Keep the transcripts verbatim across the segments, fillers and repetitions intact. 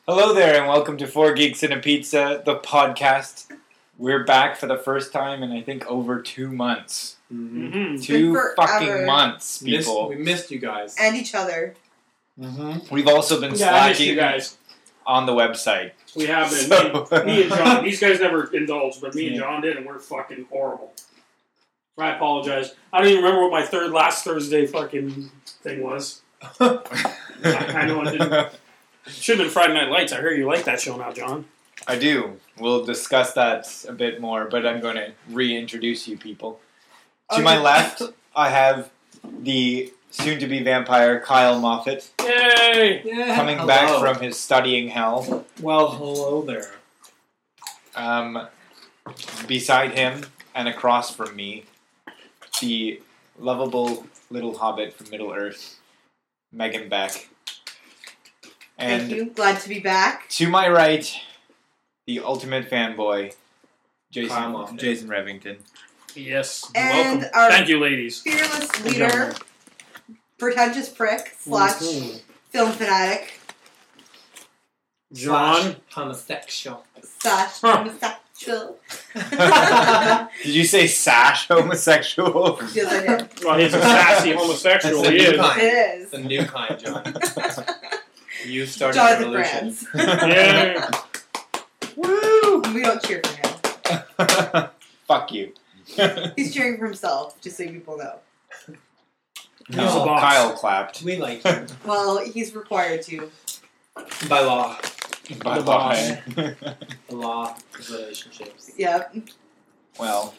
Hello there, and welcome to Four Geeks and a Pizza, the podcast. We're back for the first time in, I think, over two months. Mm-hmm. Two fucking months, people. Missed, we missed you guys. And each other. Mm-hmm. We've also been Yeah, I missed you slacking guys. on the website. We have been. So- me, me and John. These guys never indulged, but me and Yeah. John did, and we're fucking horrible. I apologize. I don't even remember what my third last Thursday fucking thing was. I, I know I didn't. Should have been Friday Night Lights. I hear you like that show now, John. I do. We'll discuss that a bit more, but I'm going to reintroduce you people. To Okay. my left, I have the soon-to-be vampire Kyle Moffat, Yay! Yeah, coming hello. back from his studying hell. Well, hello there. Um, beside him and across from me, the lovable little hobbit from Middle-earth, Megan Beck. And Thank you. Glad to be back. to my right, the ultimate fanboy, Jason Kyle Moffat. Jason Revington. Yes. And Welcome. our Thank you, ladies. fearless leader, pretentious prick, slash Mhm. film fanatic, John. Homosexual. slash Huh. homosexual. Did you say sash homosexual? Yes, I did. Well, he's a sassy homosexual. That's He a new is. kind. It is. The new kind, John. You started Jonathan revolution. Brands. Yeah. Woo! We don't cheer for him. Fuck you. He's cheering for himself, just so people know. He's No, a boss. Kyle clapped. We like you. Well, he's required to. By law. Bye The boss. bye. The law of relationships. Yep. Well.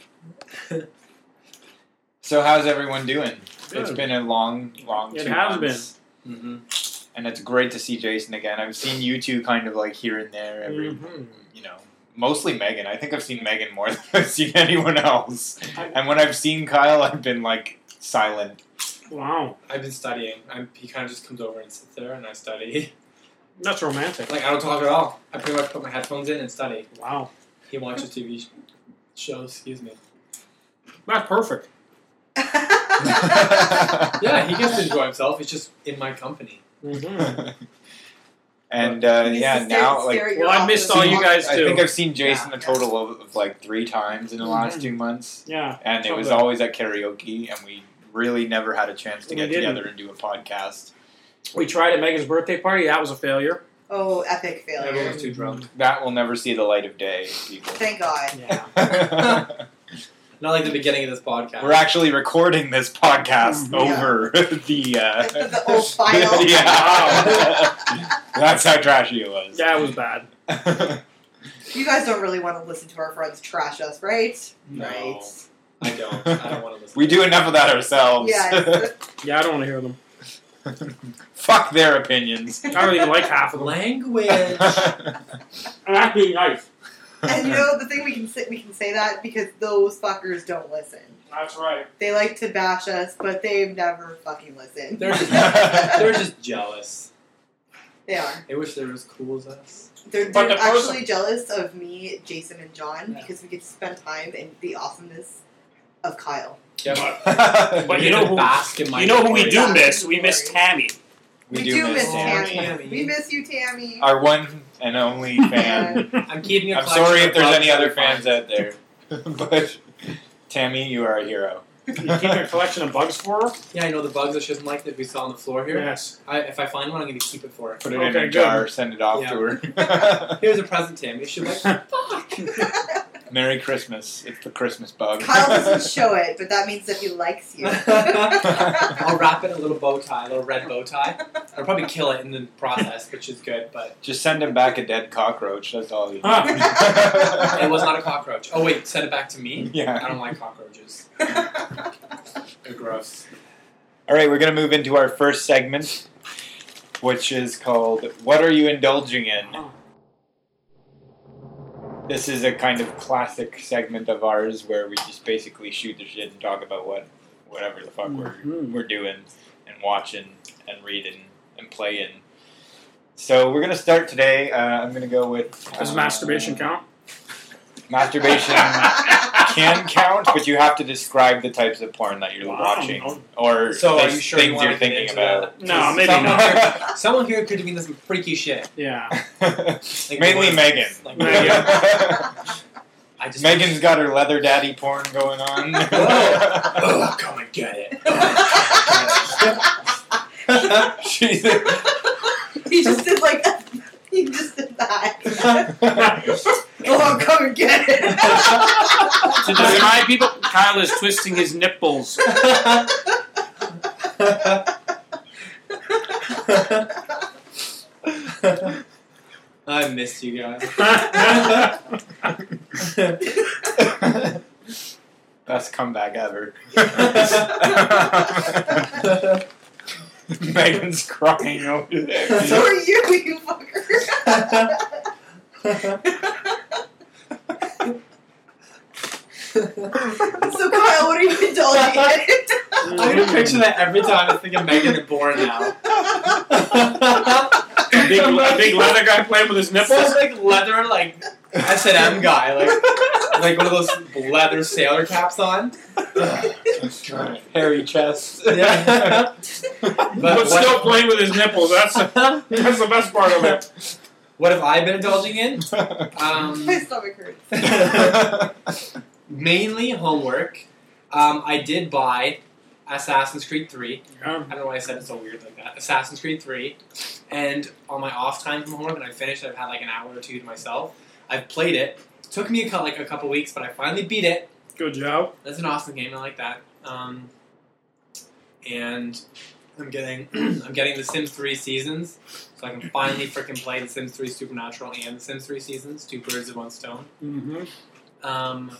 So how's everyone doing? Good. It's been a long, long It two has months. Mm-hmm. And it's great to see Jason again. I've seen you two kind of like here and there every, Mhm. you know, mostly Megan. I think I've seen Megan more than I've seen anyone else. And when I've seen Kyle, I've been like silent. Wow. I've been studying. I'm, he kind of just comes over and sits there, and I study. That's romantic. Like, I don't talk at all. I pretty much put my headphones in and study. Wow. He watches T V sh- shows, excuse me. That's perfect. Yeah, he gets to enjoy himself. He's just in my company. Mm-hmm. And uh, He yeah, used to stare- now like stare at your Well, I missed office. all you guys I too. think I've seen Jason Yeah, a total of, of like three times in the last Mhm. two months, Yeah. and it was Something. always at karaoke, and we really never had a chance to We get didn't. together and do a podcast. We tried at Megan's birthday party. That was a failure. Oh, epic failure. Everyone was too drunk. That will never see the light of day, people. Thank God. Yeah. Not like the beginning of this podcast. We're actually recording this podcast Mhm. over the. Uh, The- the old file. yeah, that's how trashy it was. Yeah, it was bad. You guys don't really want to listen to our friends trash us, right? No. Right. I don't. I don't want to listen. We do enough of that ourselves. Yeah. Yeah, I don't want to hear them. Fuck their opinions. I don't even like half of them. Language. And that's being nice. And you know the thing we can say, we can say that because those fuckers don't listen. That's right. They like to bash us, but they've never fucking listened. They're just, they're just jealous. They are. They wish they were as cool as us. They're, But they're the person- actually jealous of me, Jason, and John Yeah. because we get to spend time in the awesomeness of Kyle. Yeah, But we you get know to who- bask in my You know who we glory. do miss? We miss Tammy. We, We, do, do, miss Tammy. Tammy. Tammy. We miss you, Tammy. Our one and only fan. I'm keeping a I'm collection sorry of if there's bugs any that other I fans find. out there, but Tammy, you are a hero. You keep a collection of bugs for her? Yeah, I know the bugs that she doesn't like that we saw on the floor here. Yes. I, if I find one, I'm going to keep it for her. Put it in Okay, a good. jar, send it off Yeah. to her. Here's a present, Tammy. She'll be like, fuck. Merry Christmas. It's the Christmas bug. Kyle doesn't show it, but that means that he likes you. I'll wrap it in a little bow tie, a little red bow tie. I'll probably kill it in the process, which is good, but Just send him back a dead cockroach. That's all you Huh. it was not a cockroach. Oh, wait, send it back to me? I Yeah. don't like cockroaches. They're gross. All right, we're going to move into our first segment, which is called What Are You Indulging In? This is a kind of classic segment of ours where we just basically shoot the shit and talk about what, whatever the fuck we're, Mhm. we're doing and watching and reading and playing. So we're going to start today. Uh, I'm going to go with... Does uh, masturbation count? Masturbation can count, but you have to describe the types of porn that you're Wow. watching, or So, the are you sure things you want you're to get thinking into about. that? No, maybe someone not. Here, someone here could have been some freaky shit. Yeah. Like Mainly the ones- Megan. Like, Megan. I just Megan's got her leather daddy porn going on. Oh, come and get it. She's He just did like he just did that. Oh, come and get it. To the side people, Kyle is twisting his nipples. I missed you guys. best comeback ever. Megan's crying over there. So are you, you fucker. So Kyle, what are you indulging in? I'm gonna picture that every time I think of Megan and Born now. A big, a big leather guy playing with his This nipples. like leather, like S and M guy, like like one of those leather sailor caps on. Hairy chest. Yeah. But, But still what, playing with his nipples. That's that's the best part of it. what have I been indulging in? Um, My stomach hurts. mainly homework. Um, I did buy Assassin's Creed three. Yeah. I don't know why I said it so weird like that. Assassin's Creed three. And on my off time from homework, when I finished, I've had like an hour or two to myself. I've played it. Took me a, cou- like a couple weeks, but I finally beat it. Good job. That's an awesome game. I like that. Um, and I'm getting I'm getting the Sims three seasons, so I can finally freaking play the Sims three Supernatural and the Sims three seasons. Two birds with one stone. Mm-hmm. Um,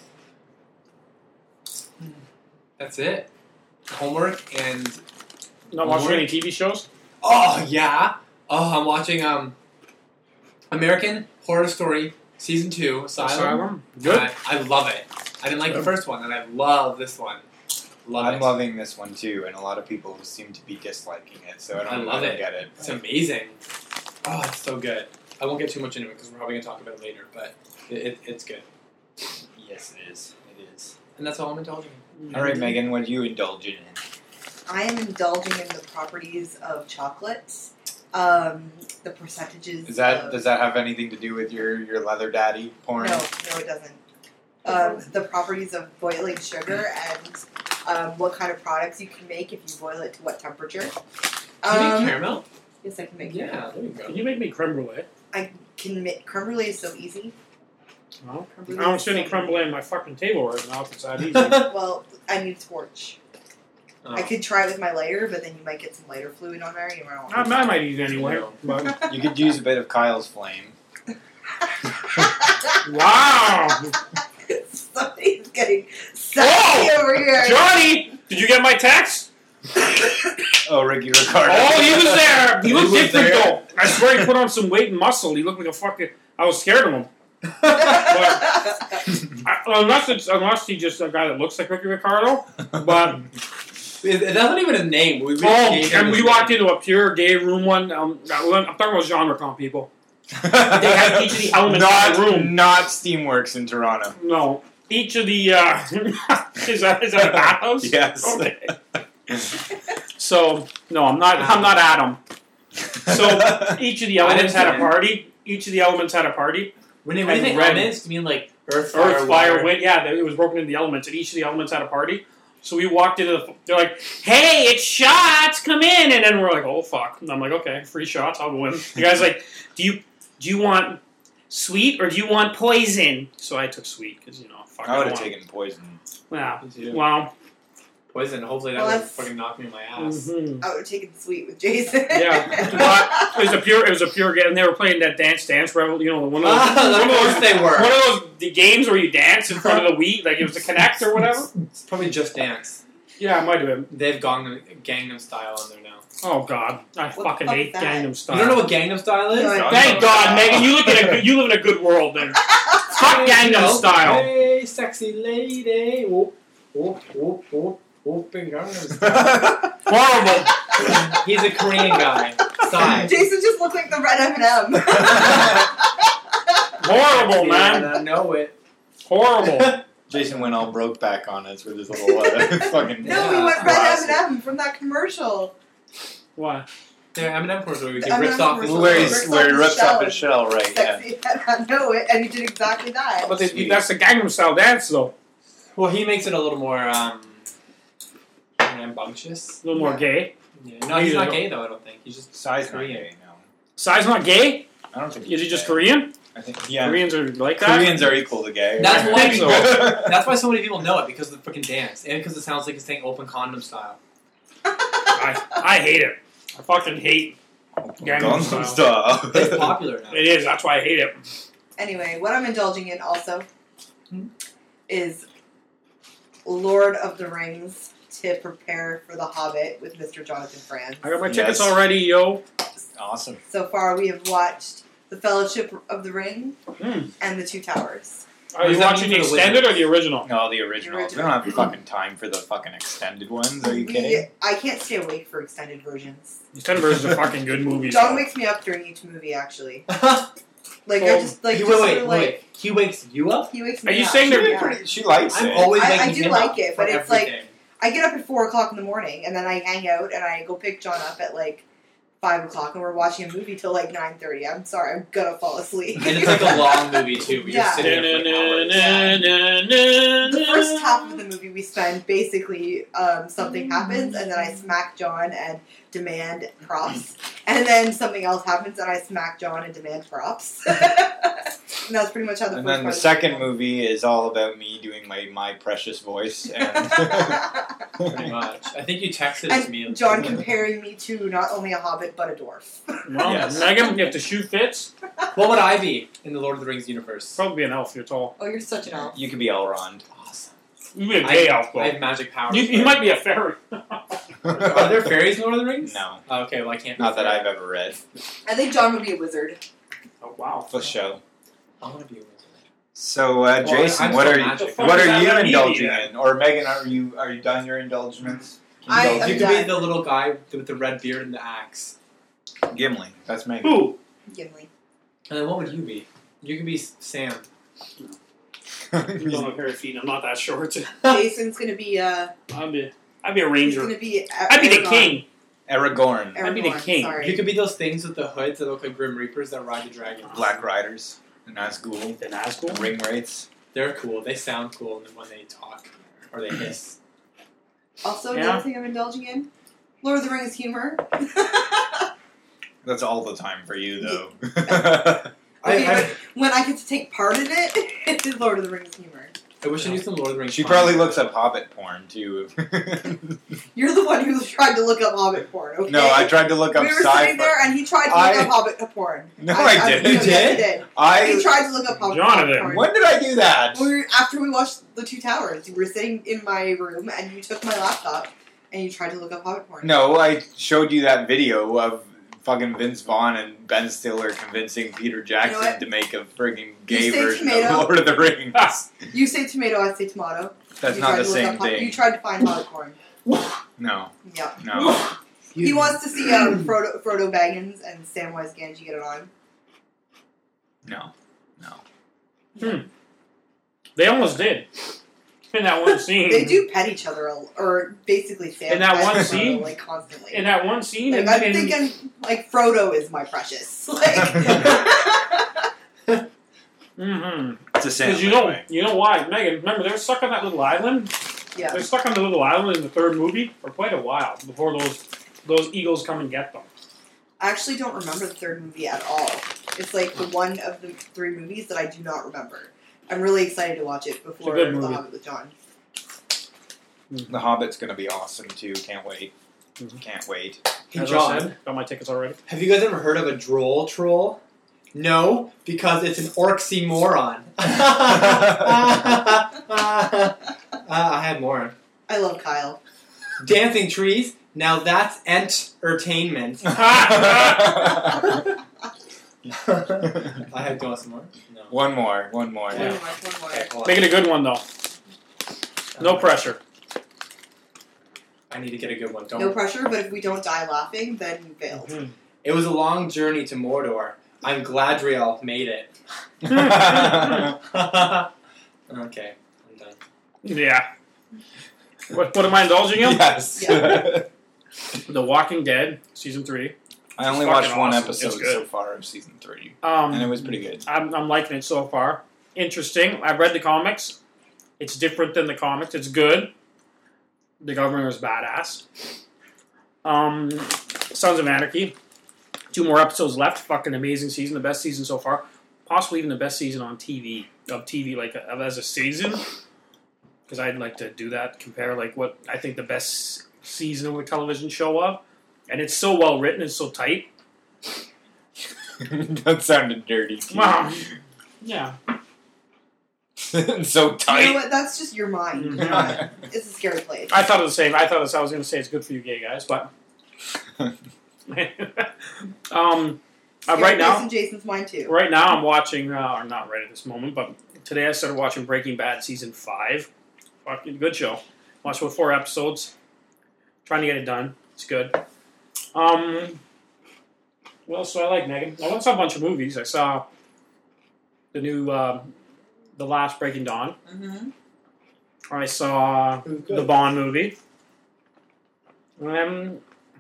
that's it. Homework and Not watching Homework? any T V shows? oh yeah. Oh, I'm watching um American Horror Story season two Asylum. Good. I, I love it. I didn't like the first one, and I love this one. Love I'm it. loving this one too, and a lot of people seem to be disliking it, so I don't, I love I don't it. get it. It's amazing. Oh, it's so good. I won't get too much into it because we're probably going to talk about it later, but it, it, it's good. Yes, it is. It is. And that's all I'm indulging in. All right, Megan, what do you indulge in? I am indulging in the properties of chocolates. Um, the percentages. Is that of, does that have anything to do with your, your leather daddy porn? No, no, it doesn't. Um, the properties of boiling sugar and um, what kind of products you can make if you boil it to what temperature. Can you make Um, caramel? yes, I can make. Yeah, there you go. Can you make me creme brulee? Can make creme brulee is so easy. No. Creme I brulee don't is see any so creme easy. brulee on my fucking table right now if it's that easy. Well, I need a torch. Oh. I could try it with my lighter, but then you might get some lighter fluid on there. And you might want I, I might eat it anyway. But You could use a bit of Kyle's flame. wow, Somebody's getting sassy Whoa! over here. Johnny, did you get my text? Oh, Ricky Ricardo. Oh, he was there. He He looked was different there. though. I swear he put on some weight and muscle. He looked like a fucking. I was scared of him. I, unless it's unless he's just a guy that looks like Ricky Ricardo. But It- That's not even a name. We, we oh, gave him and his we name. walked into a pure gay room one. Um, I'm talking about genre con people. They have each of the elements not, in the room. Not Steamworks in Toronto. No, each of the uh, is that is that a bathhouse? Yes. Okay. So no, I'm not. I'm not Adam. So each of the elements had a party. Each of the elements had a party. When you, when you and think red. elements, you mean like earth, fire, Earth, fire, water? wind. Yeah, it was broken into the elements, and each of the elements had a party. So we walked into the. They're like, "Hey, it's shots. Come in!" And then we're like, "Oh fuck!" And I'm like, "Okay, free shots. I'll go in." The guy's like, "Do you do you want sweet or do you want poison?" So I took sweet because you know, fuck. I would have don't want- taken poison. Yeah. Me too. Wow. Poison. Hopefully that Well, would that's- fucking knock me in my ass. Mhm. I would have taken the sweet with Jason. Yeah. But it was a pure. It was a pure game. And they were playing that Dance Dance Rebel. You know, one of those. Ah, one of of course those. they were. One of those the games where you dance in front of the Wii, like it was the Connect or whatever. It's probably Just Dance. Yeah, it might have been. They have Gangnam, Gangnam Style on there now. Oh God, I What the fucking fuck hate is that? Gangnam Style. You don't know what Gangnam Style is? No, I don't. Thank God, Megan. You look at a good, you live in a good world then. Fuck Hey, you Gangnam know, Style. Hey, sexy lady. Whoop, whoop, whoop, whoop, whooping Gangnam Style. Horrible. He's a Korean guy. Psy. Jason just looked like the red M and M. Horrible, Yeah, man. I know it. Horrible. Jason went all broke back on us with his little uh, fucking. No, we Yeah. went Red M and M from that commercial. What? Yeah, M and M commercial where he The M and M rips off the commercial. Where, little- he's, Rips where he off rips the off shell. his shell, right? Yeah. Sexy. I know it, and he did exactly that. But they, Sweet. that's the Gangnam Style dance, though. Well, he makes it a little more um, rambunctious. A little more Yeah. gay. Yeah. No, he's not gay though. I don't think he's just Size not Korean. gay, no. Size not gay? I don't think. Is he he's just gay. Korean? I think yeah. Koreans are like that? Koreans are equal to gay. That's right? why- think so. That's why so many people know it because of the freaking dance and because it sounds like it's saying open condom style. I, I hate it. I fucking hate Gangnam Gangnam Style. Style. It's popular now. It is. That's why I hate it. Anyway, what I'm indulging in also is Lord of the Rings to prepare for The Hobbit with Mister Jonathan Franz. I got my Yes. tickets already, yo. Awesome. So far, we have watched The Fellowship of the Ring Hmm. and The Two Towers. Are you does that watching the mean for the extended or the original? No, the original. The We don't have fucking time for the fucking extended ones. Are you We- kidding? I can't stay awake for extended versions. The extended versions are fucking good movies. John wakes me up during each movie, actually. Like, I Well, just, like, he, just wait, sort wait, of, like, wait. He wakes you up? he wakes Are me you up. saying they're Yeah. Pretty- she likes I'm it. always I- I waking do him like up it, for but it's like- everything. I get up at four o'clock in the morning, and then I hang out, and I go pick John up at, like, five o'clock, and we're watching a movie till, like, nine thirty. I'm sorry, I'm gonna fall asleep. And it's like a long movie too. We Yeah. just sit there for like hours. The first half of the movie we spend basically um, something happens and then I smack John and demand props, and then something else happens and I smack John and demand props. And that's pretty much how the And first then the part of second film. movie is all about me doing my my precious voice and Pretty much. I think you texted it to me. And John comparing me to not only a hobbit but a dwarf. Well, Yes. Megan, if the shoe fits, What would I be in the Lord of the Rings universe? probably be an elf. You're tall. Oh, you're such an elf. you could be Elrond. Awesome. You'd be a gay I, elf, I have though. magic powers. You, you might be a fairy. Are there fairies in Lord of the Rings? No, Oh, okay, well I can't. be not a that fairy. I've ever read. I think John would be a wizard. Oh, wow. For show. I want to be a wizard. So, uh, Well, Jason, I'm what so are you, magic. what Does are that you let me be indulging then? in? Or Megan, are you are you done your indulgements? I Indulge- am You could done. be the little guy with the red beard and the axe. Gimli. That's Megan. Who? Gimli. And then what would you be? You could be S- Sam. You don't have a pair of feet. I'm not that short. Jason's gonna be uh I'd be, I'd be a he's ranger. gonna be I'd be the Aragorn. king. Aragorn. I'd be the Aragorn, king. Sorry. You could be those things with the hoods that look like Grim Reapers that ride the dragon. Black Riders. The Nazgul. The Nazgul. Ring Wraiths. They're cool. They sound cool when they talk or they hiss. Also, Yeah. another thing I'm indulging in, Lord of the Rings humor. That's all the time for you, though. I, Okay, I, but when I get to take part in it, it is Lord of the Rings humor. I wish I knew some Lord of the Rings. She fun. probably looks up Hobbit porn, too. You're the one who tried to look up Hobbit porn, okay? No, I tried to look up We were sci-fi. sitting there and he tried to look I- up Hobbit porn. No, I didn't. You yes, did? he did. I He tried to look up Hobbit, Jonathan, Hobbit porn. When did I do that? We were, after we watched The Two Towers, you were sitting in my room and you took my laptop and you tried to look up Hobbit porn. No, I showed you that video of fucking Vince Vaughn and Ben Stiller convincing Peter Jackson what? to make a friggin' gay say version tomato. of Lord of the Rings. You say tomato, I say tomato. That's You not tried the to look same up Hob- thing. You tried to find Hobbit porn. No, Yeah. no. He wants to see um, Frodo, Frodo Baggins and Samwise Gamgee get it on. No, no. They almost did. In that one scene. They do pet each other, a- or basically Sam In that pets one Frodo, scene? like constantly. In that one scene. Like, and, I'm and- thinking, like, Frodo is my precious. Like, Mhm. It's a Sam. Because you know, you know why, Megan. Remember, they were stuck on that little island. yeah. They're stuck on the little island in the third movie for quite a while before those those eagles come and get them. I actually don't remember the third movie at all. It's like the one of the three movies that I do not remember. I'm really excited to watch it before good The movie. Hobbit with John. The Hobbit's gonna be awesome too. Can't wait. Mhm. Can't wait. Hey, As John, I said, got my tickets already. have you guys ever heard of a droll troll? No, because it's an oxymoron. uh, I had more. I love Kyle. Dancing trees. Now that's entertainment. I had do you want some more? No. One more. One more. One Yeah. more, one more. Okay, hold on. Make it a good one though. No pressure. I need to get a good one. Don't. No pressure, but if we don't die laughing, then you failed. Mhm. It was a long journey to Mordor. I'm Gladriel made it. That's Okay, I'm done. Yeah. What, what am I indulging in? Yes. Yeah. The Walking Dead, season three. I only It's fucking watched one awesome. episode It's good. so far of season three, Um, and it was pretty good. I'm, I'm liking it so far. Interesting. I've read the comics. It's different than the comics. It's good. The governor is badass. Um, Sons of Anarchy. Two more episodes left. Fucking amazing season. The best season so far. Possibly even the best season on T V. Of T V, like, uh, as a season. Because I'd like to do that. Compare, like, what I think the best season of a television show of. And it's so well written. It's so tight. That sounded dirty. To Wow. Yeah. you. So You know tight. what? That's just your mind. Mhm. You're not- It's a scary place. I thought it was the same. I thought it was, I was going to say it's good for you gay guys, but um, uh, Scary right place now, in Jason's mind too. right now I'm watching. Uh, or not right at this moment, but today I started watching Breaking Bad season five. Fucking good show. Watched about four episodes. Trying to get it done. It's good. Um, what else do I like, Megan? I saw a bunch of movies. I saw the new, uh, the last Breaking Dawn. Mm-hmm. I saw the Bond movie. Um,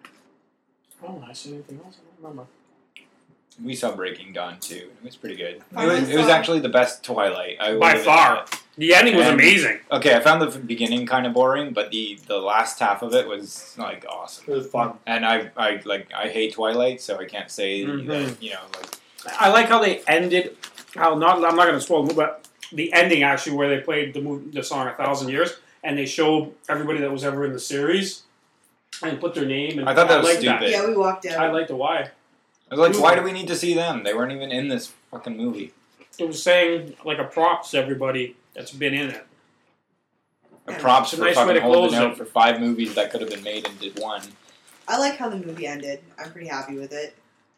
oh, did I see anything else? I don't remember. We saw Breaking Dawn too. It was pretty good. It Finally was, it was saw- actually the best Twilight. I will By give it far. that. The ending was And- amazing. Okay, I found the beginning kind of boring, but the, the last half of it was like awesome. It was fun. And I I like I hate Twilight, so I can't say Mhm. that, you know like I like how they ended. How not? I'm not going to spoil the movie, but the ending actually, where they played the movie, the song "A Thousand Years," and they showed everybody that was ever in the series and put their name. And I thought that was liked stupid. Yeah, we walked out. I liked the why. I was like, why do we need to see them? They weren't even in this fucking movie. It was saying like a props to everybody that's been in it. A Yeah. props It's a for nice way fucking to holding close out it. for five movies that could have been made and did one. I like how the movie ended. I'm pretty happy with it.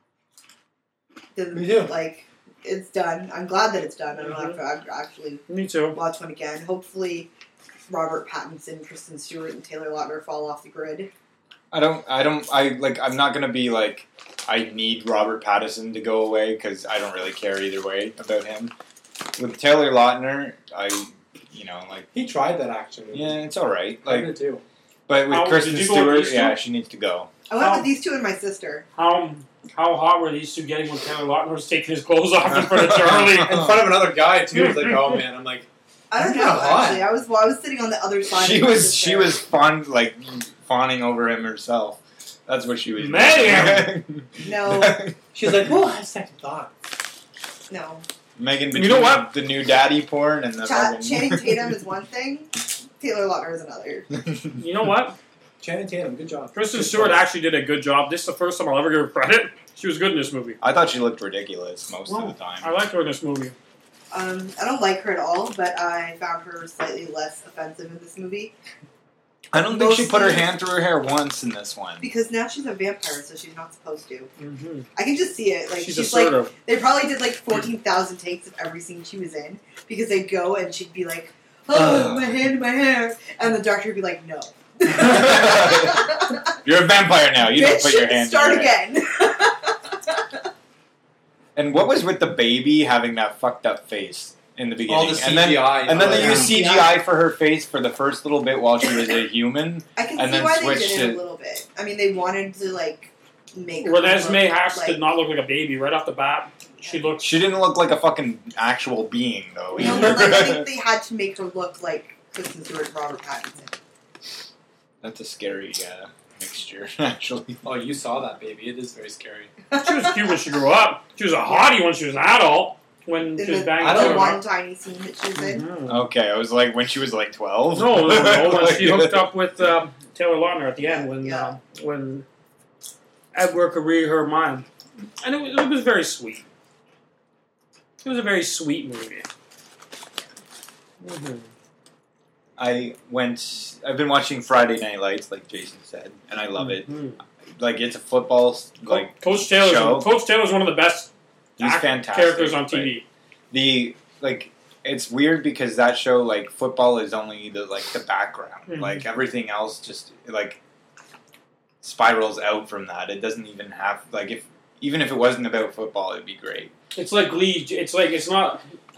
The- Me too. Like, it's done. I'm glad that it's done. I don't have to Mm-hmm. act- actually Me too. watch one again. Hopefully, Robert Pattinson, Kristen Stewart, and Taylor Lautner fall off the grid. I don't. I don't. I like. I'm not gonna be like. I need Robert Pattinson to go away because I don't really care either way about him. With Taylor Lautner, I, you know, like He tried that action. yeah, it's all right. I Like, did too. but with How- Kristen did you go with Stewart, these two? yeah, she needs to go. I went Oh. with these two and my sister. How how hot were these two getting when Taylor Lautner was taking his clothes off in front of Charlie? In front of another guy too. It's like, oh man, I'm like, I don't That's know, kinda hot. actually. I was well, I was sitting on the other side She of my was. sister. She was fawn like fawning over him herself. That's what she was. Man! doing. No, she's like, oh, I have second thought. no. Megan, You between know what? the new daddy porn and the Cha- fucking- Channing Tatum is one thing. Taylor Lautner is another. You know what? Channing Tatum, good job. Kristen Good Stewart choice. actually did a good job. This is the first time I'll ever give her credit. She was good in this movie. I thought she looked ridiculous most Well, of the time. I liked her in this movie. Um, I don't like her at all, but I found her slightly less offensive in this movie I don't think she put her Mostly- hand through her hair once in this one. because now she's a vampire, so she's not supposed to. Mm-hmm. I can just see it. Like She's, she's, like, assertive. they probably did like fourteen thousand takes of every scene she was in because they'd go and she'd be like, "Oh, Ugh. my hand, my hair," and the director would be like, "No." You're a vampire now. You don't Bitch, put your hand start in your hair. again. And what was with the baby having that fucked up face in the beginning? All the C and then, G I. and then they Oh, used yeah. C G I for her face for the first little bit while she was a human. I can And see then why they switched did it to- a little bit. I mean, they wanted to like make. her Renesmee look Haas like, did not look like a baby right off the bat. She looked. She didn't look like a fucking actual being, though. No, but like, I think they had to make her look like Kristen Stewart and Robert Pattinson. That's a scary uh, mixture, actually. Oh, you saw that baby. It is very scary. She was cute when she grew up. She was a hottie when she was an adult. When In she was the, banging I the don't Taylor one Lautner. tiny scene that she was in. Mhm. Okay, I was like, when she was like twelve? No, no, no. When she hooked up with um, Taylor Lautner at the end, when Yeah. uh, when Edward could read her mind, and it was, it was very sweet. It was a very sweet movie. Mm-hmm. I went. I've been watching Friday Night Lights, like Jason said, and I love it. Mm-hmm. Like it's a football like Coach Taylor's show. Coach Taylor's one of the best he's act- fantastic. characters on T but V. The like it's weird because that show like football is only the like the background. Mhm. Like everything else just like spirals out from that. It doesn't even have like if even if it wasn't about football, it'd be great. It's like Glee. It's like it's not.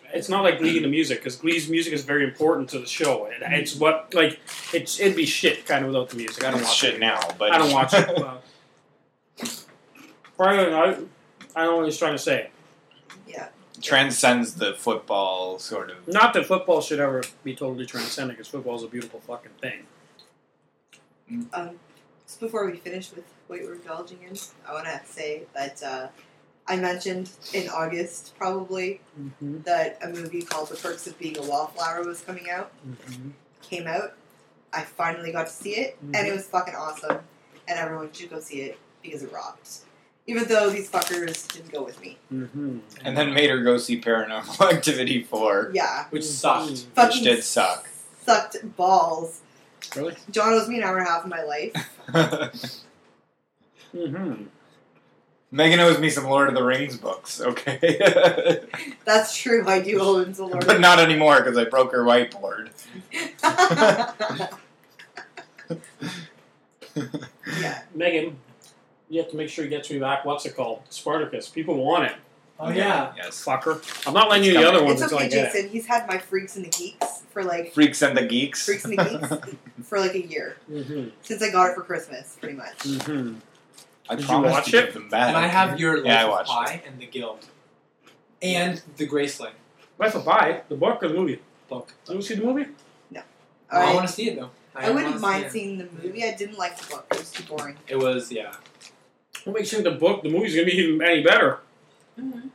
It's not like Glee in the music, because Glee's music is very important to the show. It, it's what, like, it's it'd be shit kind of without the music. I don't It's watch shit it now, but I don't watch it. Uh, probably, I, I don't know what he's trying to say. Yeah. transcends the football sort of. Not that football should ever be totally transcendent, because football is a beautiful fucking thing. Um, just before we finish with what you're indulging in, I want to say that uh, I mentioned in August, probably, Mm-hmm. that a movie called The Perks of Being a Wallflower was coming out. Mm-hmm. Came out. I finally got to see it, Mhm. and it was fucking awesome. And everyone should go see it because it rocked. Even though these fuckers didn't go with me. Mm-hmm. And then made her go see Paranormal Activity four, Yeah. Which sucked. Fucking did suck. Sucked balls. Really? John owes me an hour and a half of my life. Mm-hmm. Megan owes me some Lord of the Rings books, okay? That's true, I do owe him some Lord But not anymore, because I broke her whiteboard. Yeah. Megan, you have to make sure you get me back. What's it called? Spartacus. People want it. Oh yeah. Yes. Fucker. I'm not letting you It's the other coming. ones It's until okay, I get it. Jason. He's had my Freaks and the Geeks for like Freaks and the Geeks. Freaks and the Geeks for like a year. Mm-hmm. Since I got it for Christmas, pretty much. Mm-hmm. I Did you promised watch to it? give them back. And I have your Life Yeah, I of watched Pi and the Guild. And the Graceling Life of Pi, the book or the movie? book. Did you see the movie? I, I, want to see it though. I wouldn't wanna mind see it. seeing the movie. I didn't like the book. It was too boring. It was yeah. What makes you think the book, the movie's gonna be even any better? Mm-hmm.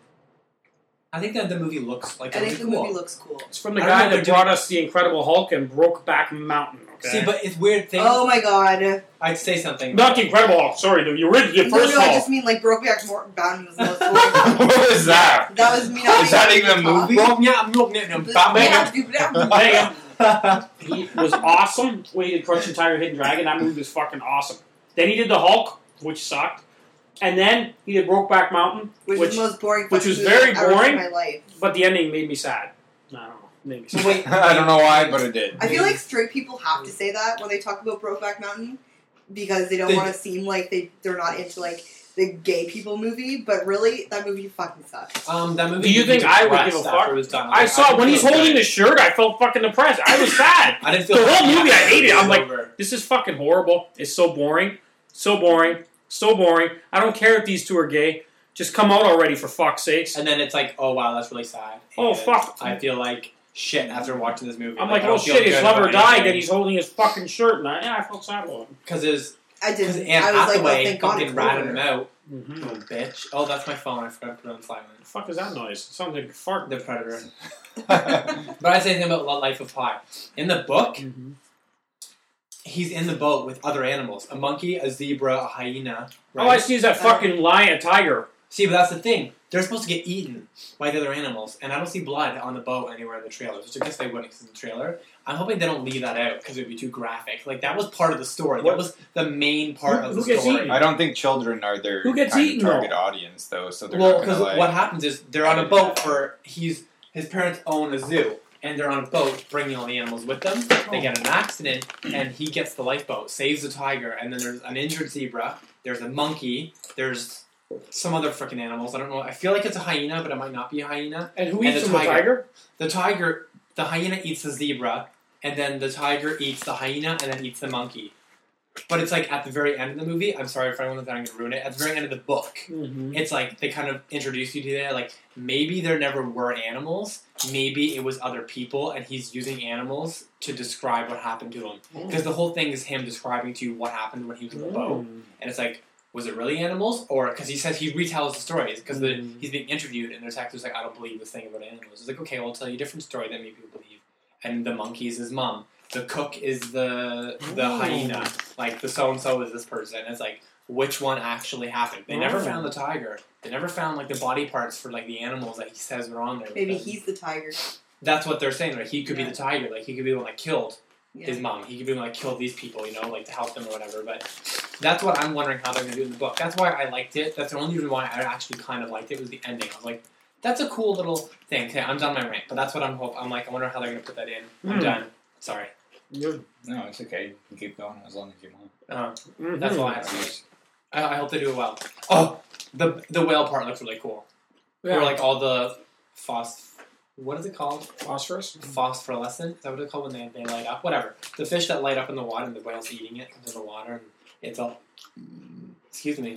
I think that the movie looks like I really think the cool. movie looks cool. It's from the I don't guy know, that they're brought us the Incredible Hulk and Brokeback Mountain. Okay. See, but it's weird thing. Oh my god. I'd say something. not the Incredible Hulk. Sorry, the original, the No, first no, I Hulk. just mean like Brokeback Mountain was the most boring. What was that? That was me not Is that being even a able to talk. movie? Well, yeah, I'm not getting Yeah, Megan, he was awesome. When he did Crouching Tiger, Hidden Dragon, that movie was fucking awesome. Then he did the Hulk, which sucked, and then he did Brokeback Mountain, Which, which, is the most boring which fucking was movie very I've ever seen boring. in my life. but the ending made me sad. I don't know, made me sad. Wait, I don't know why, but it did. I feel like straight people have to say that when they talk about Brokeback Mountain because they don't They- want to seem like they they're not into like the gay people movie, but really that movie fucking sucks. Um, that movie. Do you made me think I would depressed give a after fuck? It was done. I Like, saw didn't when he's feel holding good. the shirt, I felt fucking depressed. I was sad. I didn't feel The whole happy movie, I after hated it. I'm was like, over. This is fucking horrible. It's so boring. So boring. So boring. I don't care if these two are gay. Just come out already, for fuck's sakes. And then it's like, oh wow, that's really sad. Oh, And fuck. I feel like shit after watching this movie. I'm like, I oh don't feel shit, his good lover about died, anything. and he's holding his fucking shirt, and I, yeah, I felt sad about him. Because his I because didn't. Anne I was like, oh, Hathaway thank God fucking it's ratted over. him out. Mm-hmm. Little bitch. Oh, that's my phone. I forgot to put it on silent. The fuck is that noise? It sounds like a fart. The Predator. But I'd say something about Life of Pi. In the book, Mm-hmm. he's in the boat with other animals: a monkey, a zebra, a hyena. Right? Oh, I see. Is that fucking lion, a tiger? See, but that's the thing. They're supposed to get eaten by the other animals, and I don't see blood on the boat anywhere in the trailer, which I guess they wouldn't because it's a trailer. I'm hoping they don't leave that out because it would be too graphic. Like, that was part of the story. What? That was the main part Who- of who the gets story. eaten? I don't think children are their Who gets kind eaten, of target though? audience, though. So they're Well, not because gonna like. what happens is they're on a boat for he's his parents own a zoo, and they're on a boat bringing all the animals with them. They get in an accident, and he gets the lifeboat, saves the tiger, and then there's an injured zebra. There's a monkey. There's some other freaking animals. I don't know. I feel like it's a hyena, but it might not be a hyena. And who And eats the him, the tiger. tiger? The tiger, the hyena eats the zebra, and then the tiger eats the hyena, and then eats the monkey. But it's like at the very end of the movie. I'm sorry if anyone is trying to ruin it. At the very end of the book, Mm-hmm. it's like they kind of introduce you to that. Like maybe there never were animals. Maybe it was other people, and he's using animals to describe what happened to him. Because the whole thing is him describing to you what happened when he was in the boat, Mm. and it's like. Was it really animals? Or, because he says he retells the stories, because Mm. he's being interviewed, and there's actors like, I don't believe this thing about animals. It's like, okay, well, I'll tell you a different story that maybe people believe. And the monkey is his mom. The cook is the the Oh. hyena. Like, the so-and-so is this person. It's like, which one actually happened? They never Oh. found the tiger. They never found, like, the body parts for, like, the animals that he says were on there. Maybe because he's the tiger. That's what they're saying, right? He could Yeah. be the tiger. Like, he could be the one that killed Yeah. his mom. He could be like kill these people, you know, like to help them or whatever. But that's what I'm wondering how they're gonna do in the book. That's why I liked it. That's the only reason why I actually kind of liked it was the ending. I was like, that's a cool little thing. Okay, I'm done my rant, but that's what I'm hope. I'm like, I wonder how they're gonna put that in. I'm Hmm. done. Sorry. Good. No, it's okay. You can keep going as long as you want. Uh, Mhm. that's all I have to say. I, I hope they do it well. Oh, the the whale part looks really cool. Yeah. Where like all the phos what is it called? Phosphorus? Phosphorescent? Is that what it's called when they, they light up? Whatever. The fish that light up in the water and the whale's eating it into the water and it's all... Excuse me.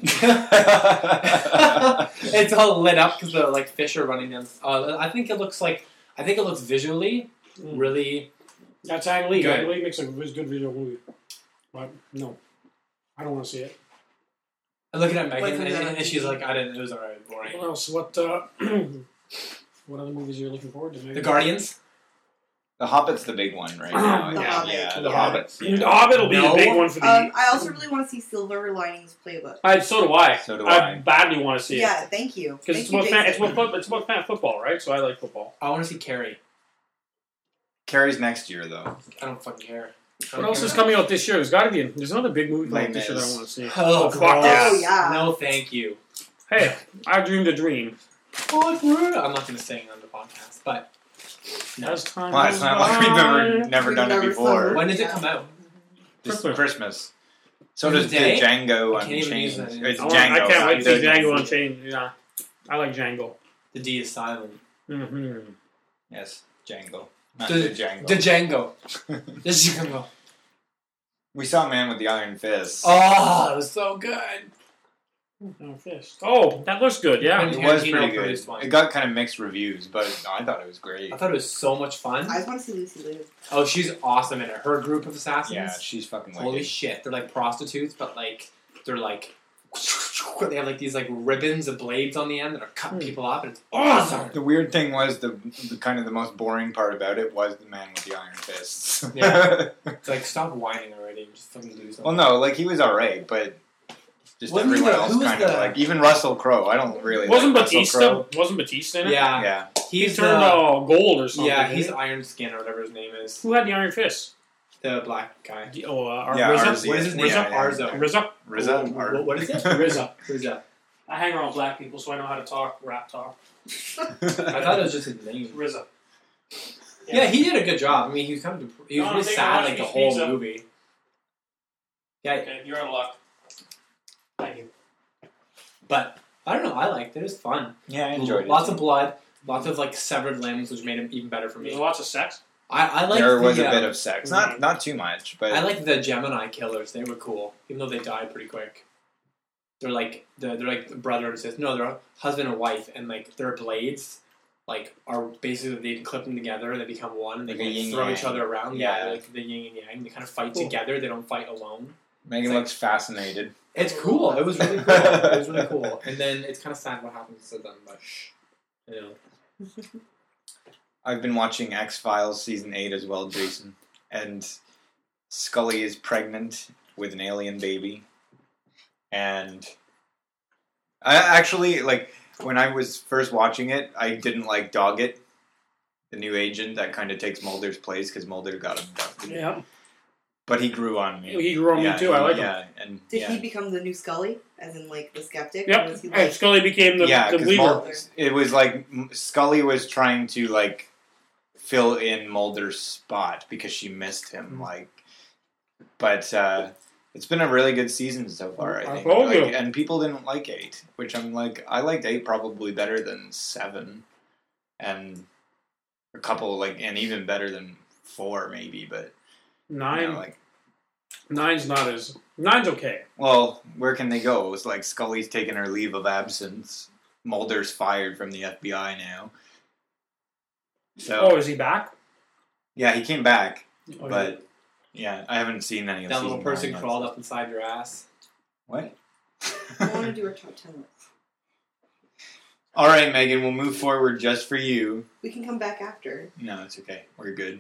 It's all lit up because the like fish are running down. Uh, I think it looks like... I think it looks visually really... That's Ang Lee. Good. Ang Lee makes a good visual movie. But, no. I don't want to see it. I'm looking at What's Megan and, another and she's movie? like, I didn't... It was alright, boring. What else? What, uh... what other movies are you looking forward to? Maybe? The Guardians? The Hobbit's the big one right now. The yeah, Hobbit. yeah, The the Hobbit. Hobbits. The Yeah. Hobbit will be No. the big one for the... Um, I also really want to see Silver Linings Playbook. I, so do I. So do I I. badly want to see it. Yeah, thank you. Because Thank it's, you, about fan- Jason. it's, about foot- it's about fan football, right? So I like football. I want to see Carrie. Carrie's next year though. I don't fucking care. I What don't else care. is coming out this year? There's got to be... There's another big movie coming out Les this year that I Mis. want to see. Oh, fuck gross. yeah. Oh, yeah. No, thank you. Hey, I dreamed a dream. I'm not going to sing on the podcast, but no. As time Well, it's goes not like we've by- never never We've done it never before. sung When does it come out? Just Christmas. Christmas. So Is does it the day? Django I can't even use Unchained. that. It's I, want- Django. I can't wait to see The- Django Unchained. Yeah. I like Django. The D is silent. Mm-hmm. Yes, Django. Not The- the Django. The Django. The Django. We saw Man with the Iron Fist. Oh, it was so good. Oh, fist. Oh, that looks good, yeah. It was Tarantino pretty good. produced one. It got kind of mixed reviews, but I thought it was great. I thought it was so much fun. I just want to see Lucy Liu. Oh, she's awesome in it. Her group of assassins. Yeah, she's fucking Holy wicked. shit. They're like prostitutes, but like, they're like, they have like these like ribbons of blades on the end that are cutting Hmm. people up, and it's awesome. The weird thing was the, the kind of the most boring part about it was the Man with the Iron Fists. Yeah. It's like, stop whining already and just fucking do something. Well, no, like he was alright, but just Wasn't he everyone the- else who was kind of the- like even Russell Crowe. I don't really Wasn't like Russell Batista? Crowe. Wasn't Batista in it? Yeah. Yeah, He He's turned the, uh, gold or something. yeah, didn't he's he? Iron Skin or whatever his name is. Who had the Iron Fist? The black guy. The- Oh, uh, Ar- Yeah, RZA? Arzi. What is his name? Yeah, yeah. Arzo. RZA? RZA. What- or- what is it? RZA. RZA. I hang around black people, so I know how to talk rap talk. I thought it was just his name. RZA. Yeah, he did a good job. I mean, he was kind of he was No, I really think I sad watched like the his whole pizza. movie. Yeah, Okay, you're out of luck. Thank you. but I don't know. I liked it. It was fun. Yeah, I enjoyed Lots it. of blood, lots of like severed limbs, which made it even better for There's me. lots of sex. I, I like there was the, a uh, bit of sex, not not too much, but I like the Gemini killers. They were cool, even though they died pretty quick. They're like they're, they're like brother and sister. No, they're husband and wife, and like their blades, like are basically they can clip them together. They become one. And they Like a can yin throw yang. each other around. Yeah. Yeah, they're like the yin and yang. They kind of fight Cool. together. They don't fight alone. Megan It's like- looks fascinated. It's cool. It was really cool. It was really cool. And then it's kind of sad what happens to them, but you know. I've been watching X Files season eight as well, Jason, and Scully is pregnant with an alien baby, and I actually like when I was first watching it, I didn't like Doggett, the new agent that kind of takes Mulder's place because Mulder got abducted. Yeah. But he grew on me. He grew on me Yeah, too. I like him. yeah, and Did yeah. he become the new Scully? As in, like, the skeptic? Yep. Was he Hey, like, Scully became the, yeah, the because believer. it was like M- Scully was trying to like fill in Mulder's spot because she missed him. Mm-hmm. Like, but uh, it's been a really good season so far. I I think, told Like, you. and people didn't like eight, which I'm like, I liked eight probably better than seven, and a couple like, and even better than four maybe. But you Nine. know, like, Nine's not as. Nine's okay. well, where can they go? It's like Scully's taking her leave of absence. Mulder's fired from the F B I now. So Oh, is he back? yeah, he came back, Oh, but yeah, I haven't seen any of That season little person nine yet. crawled up inside your ass. What? I want to do our top ten list. All right, Megan, we'll move forward just for you. We can come back after. No, it's okay. We're good.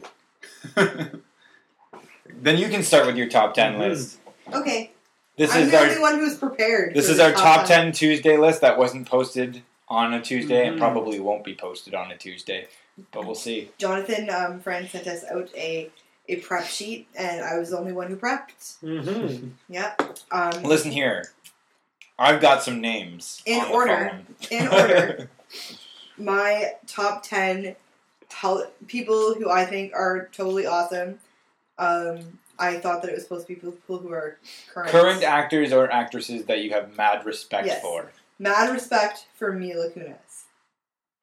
Then you can start with your top ten Mhm. list. Okay. This I'm is the our only one who's prepared. this for is the our top ten Tuesday list that wasn't posted on a Tuesday and Mhm. probably won't be posted on a Tuesday, but we'll see. Jonathan, um, friend, sent us out a, a prep sheet, and I was the only one who prepped. Mm-hmm. Yep. Um, Listen here, I've got some names In on the order. phone. In order. my top ten tel- people who I think are totally awesome. Um, I thought that it was supposed to be people who are current. Current actors or actresses that you have mad respect Yes. for. Mad respect for Mila Kunis.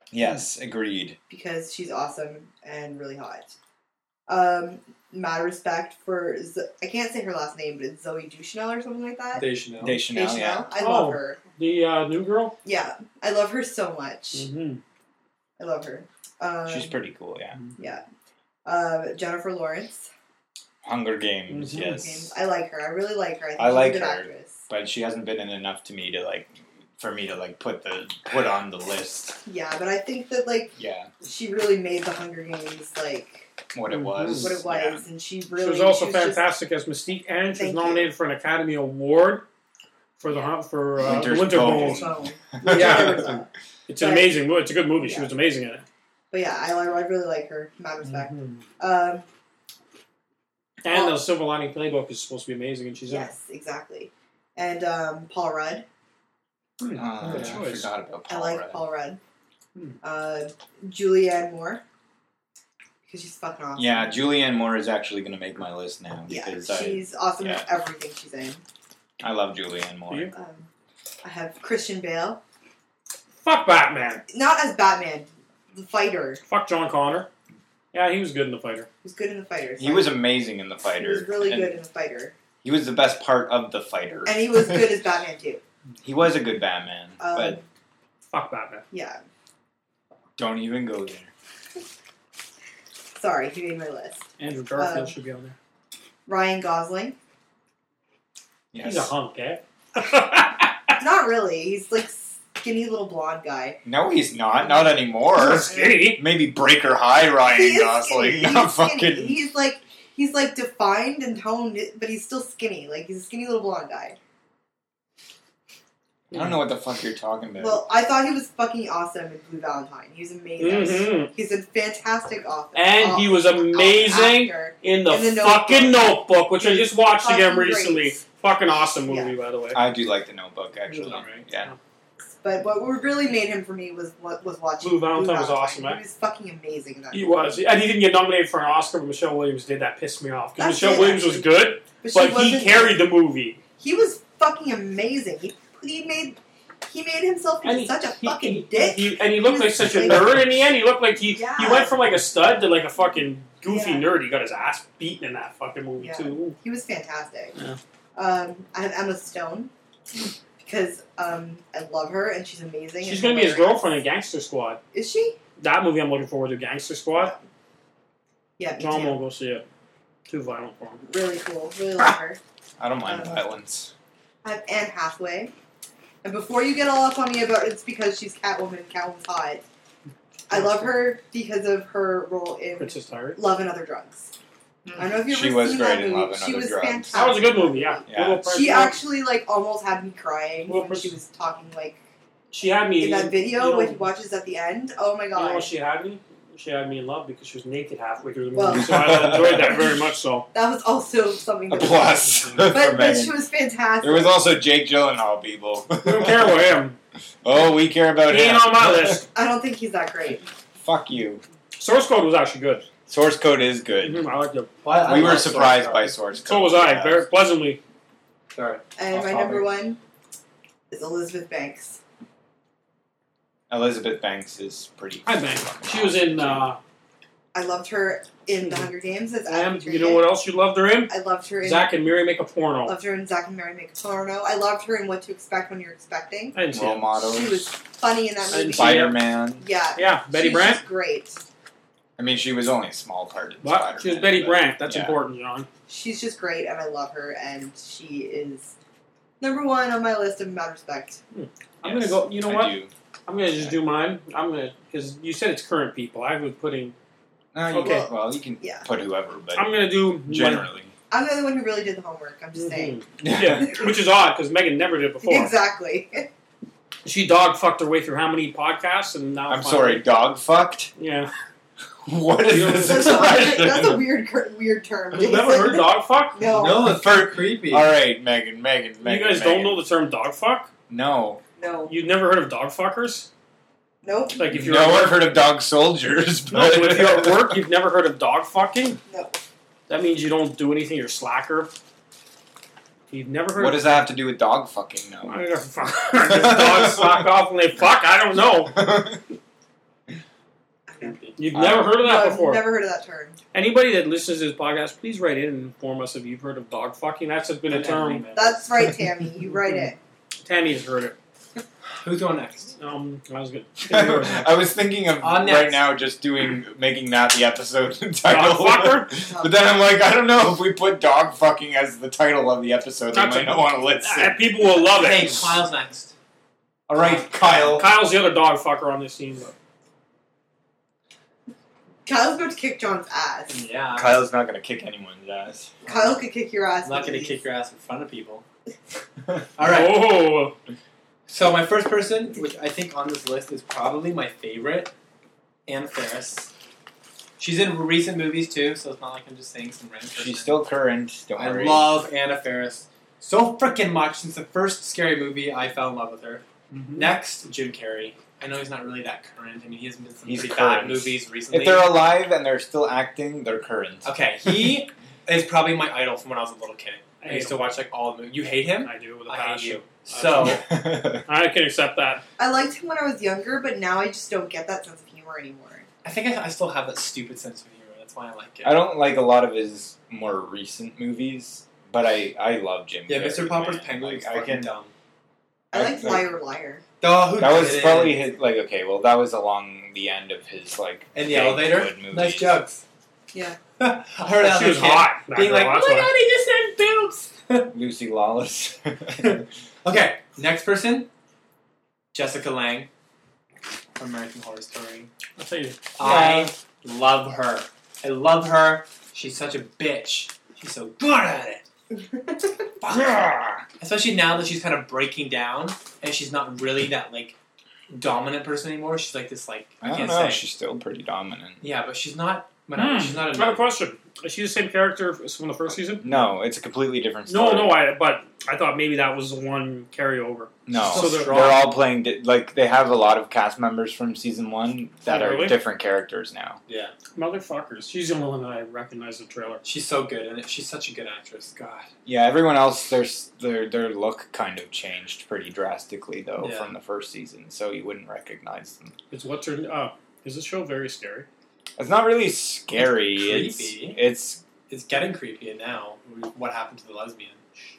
Yes, agreed. because she's awesome and really hot. Um, mad respect for Z- I can't say her last name, but it's Zoe Deschanel or something like that. Deschanel. Deschanel, Deschanel. yeah. I Oh. love her. The uh, new girl. Yeah, I love her so much. Mm-hmm. I love her. Um, She's pretty cool, yeah. Yeah. Uh, Jennifer Lawrence. Hunger Games, Mhm. yes. I like her. I really like her. I think I she's like a good her. actress. But she hasn't been in enough to me to like, for me to like put the put on the list. Yeah, but I think that like Yeah, she really made the Hunger Games like what it Mhm. was. what it yeah. was, and she really She was also she was just- fantastic as Mystique, and she was Thank you. nominated for an Academy Award for the Yeah. for uh, Winter's Winter Bone. Bone. Bone. Yeah. It's an But- amazing movie. It's a good movie. She Yeah. was amazing in it. But yeah, I, I really like her. Mad respect. Mhm. Um, And Well- the Silver Lining Playbook is supposed to be amazing, and she's yes, exactly. And um, Paul Rudd. in it. Uh, Hmm, good I choice. forgot about I Paul like Rudd. Paul Rudd. Hmm. Uh, Julianne Moore. Because she's fucking awesome. Yeah, Julianne Moore is actually going to make my list now Yeah, because I, she's awesome in yeah. everything she's in. I love Julianne Moore. You? Um, I have Christian Bale. Fuck Batman. Not as Batman, the fighter. Fuck John Connor. Yeah, he was good in The Fighter. He was good in the fighter. He was amazing in The He Fighter. was really and good in the fighter. He was the best part of The Fighter. And he was good as Batman too. He was a good Batman, Um, but Fuck Batman. Yeah. don't even go there. Sorry, he made my list. Andrew Garfield Um, should be on there. Ryan Gosling. Yes. He's a hunk, eh? Not really. He's like skinny little blonde guy. No, he's not. Not He's anymore. not skinny. Maybe Breaker High Ryan He is Gosling. skinny. Not He's skinny. fucking. He's like he's like defined and toned, but he's still skinny. Like he's a skinny little blonde guy. I don't know what the fuck you're talking about. Well, I thought he was fucking awesome in Blue Valentine. He was amazing. Mhm. He's a fantastic author. And he was uh, amazing actor. in the, In the fucking Notebook. Notebook, which I just watched again Fucking recently. great. Fucking awesome movie, Yeah. by the way. I do like the Notebook actually. It was alright. Yeah. But what really made him for me was what was watching Blue Valentine was awesome, eh? He was fucking amazing in that. He movie. was, and he didn't get nominated for an Oscar, but Michelle Williams did. That pissed me off because That's Michelle it, Williams was actually. good, But, she but he wasn't- carried the movie. He was fucking amazing. He he made he made himself And into he- such a He, fucking he- dick. he- and he looked He like was such a like- nerd in the end. He looked like he Yeah. he went from like a stud to like a fucking goofy Yeah. nerd. He got his ass beaten in that fucking movie Yeah. too. He was fantastic. Yeah. Um, I have Emma Stone because um, I love her and she's amazing. She's and gonna be his hilarious. girlfriend in Gangster Squad. Is she? That movie I'm looking forward to. Gangster Squad. Yeah, me John too. won't go see it. Too violent for him. Really cool. Really love her. I don't mind Um, violence. I have Anne Hathaway. And before you get all up on me about it's because she's Catwoman, Catwoman's hot. I love her because of her role in Princess Diary. Love and Other Drugs. I don't know if you've She ever was seen great that in movie. Love and she Other was Drugs. fantastic. That was a good movie. Yeah. Yeah. Little Princess- She actually like almost had me crying Little when she Princess- was talking like She had me in that video you know, when he watches at the end. Oh my You know god. what she had me? She had me in love because she was naked halfway through the movie. Well- so I enjoyed that very much. So That was also something A that plus for But, but Megan. she was fantastic. There was also Jake Gyllenhaal, people. we don't care about him. Oh, we care about He him. ain't on my list. I don't think he's that great. Fuck you. Source Code was actually good. Source Code is good. Mhm, I liked it. Well, I We were love surprised Source by Code. Source Code. So was I. yeah. Very pleasantly. Sorry. And Off my topic. number one is Elizabeth Banks. Elizabeth Banks is pretty. I bang. She was in. Uh, I loved her in The Hunger Games as and Abby you know what else you loved her in? I loved her in Zach and Miri Make a Porno. loved her in Zack and Mary Make a Porno. I loved her in What to Expect When You're Expecting. I didn't see Role it. models. She was funny in that I movie. didn't see Spider Man. Yeah. Yeah, Betty she's Brant. just great. I mean, she was only a small part. In What? Spider-Man, She was Betty but- Brant. That's yeah. important, John. She's just great, and I love her, and she is number one on my list of mad respect. I'm gonna go. You know I what? do. I'm gonna just do mine. I'm gonna because you said it's current people. I was putting. No, you Okay. Well, well, you can Yeah. put whoever, but I'm gonna do generally. I'm the only one who really did the homework. I'm just saying. Mhm. Yeah, which is odd because Megan never did before. Exactly. She dog fucked her way through how many podcasts, and now I'm finally- sorry, dog fucked? Yeah, What is this That's a, expression? that's a weird, cur- weird term. have you never heard dog fuck? No. No, it's For- very creepy. All right, Megan, Megan, You Megan. guys Megan. don't know the term dog fuck? No. No. You've never heard of dog fuckers? Nope. Like if you're no, at I've work, heard of dog soldiers. no, But if you're at work, you've never heard of dog fucking. No. That means you don't do anything. You're a slacker. You've never heard. What of does that have to do with dog fucking? I No. don't fuck. Does dogs slack off when they fuck? I don't know. You've Uh, never heard of that No, before? I've never heard of that term. Anybody that listens to this podcast, please write in and inform us if you've heard of dog fucking. That's been a And term. everything. That's right, Tammy. You write it. Tammy has heard it. Who's going next? Um, that was good. I was thinking of On next. right now just doing making that the episode Dog title. fucker? But then I'm like, I don't know if we put dog fucking as the title of the episode, they That's might a- not want to listen. Ah, people will love Hey, it. Kyle's next. All right, Kyle. Kyle's the other dog fucker on this team. But Kyle's about to kick John's ass. Yeah. Kyle's not gonna kick anyone's ass. Kyle could kick your ass. I'm not with going to these. kick your ass in front of people. Alright. Oh, So my first person, which I think on this list is probably my favorite, Anna Faris. She's in recent movies too, so it's not like I'm just saying some random person. She's still current. Don't I worry. love Anna Faris so freaking much. Since the first Scary Movie, I fell in love with her. Mhm. Next, Jim Carrey. I know he's not really that current. I mean, he hasn't been in some He's pretty current. bad movies recently. If they're alive and they're still acting, they're current. Okay, he is probably my idol from when I was a little kid. I I hate used to him. watch like all the movies. You hate him? I do with a I hate passion. you. So, I can accept that. I liked him when I was younger, but now I just don't get that sense of humor anymore. I think I, I still have that stupid sense of humor. That's why I like it. I don't like a lot of his more recent movies, but I, I love Jim Yeah, Carrey. Mister Popper's man. Penguin Like, is I fucking can. dumb. I I- liked like- Liar Liar. Oh, who That was didn't? probably his. Like, okay, well, that was along the end of his like. In the big, elevator? good movies. Nice jokes. Yeah. I heard that She as was a kid. hot. that Being girl, like, oh that's my why. god, he just had boobs! Lucy Lawless. Okay, next person. Jessica Lange from American Horror Story. I'll tell you. I love her. I love her. She's such a bitch. She's so good at it. Fuck her. Especially now that she's kind of breaking down and she's not really that like dominant person anymore. She's like this like I, I don't can't know. say. She's still pretty dominant. Yeah, but she's not. Whatever. Hmm, She's not I have a a. question. Is she the same character as from the first season? No, it's a completely different No, story. no, I. But I thought maybe that was the one carryover. No, So so they're- they're, all playing. Di- like they have a lot of cast members from season one that Oh, are really? different characters now. Yeah, Motherfuckers. She's the only one that I recognize the trailer. she's so good and she's such a good actress. God. Yeah, everyone else, their s- their their look kind of changed pretty drastically though Yeah. from the first season, so you wouldn't recognize them. It's what's her. Uh, is this show very scary? It's not really scary. It's It's creepy. it's It's getting creepy now. What happened to the lesbian?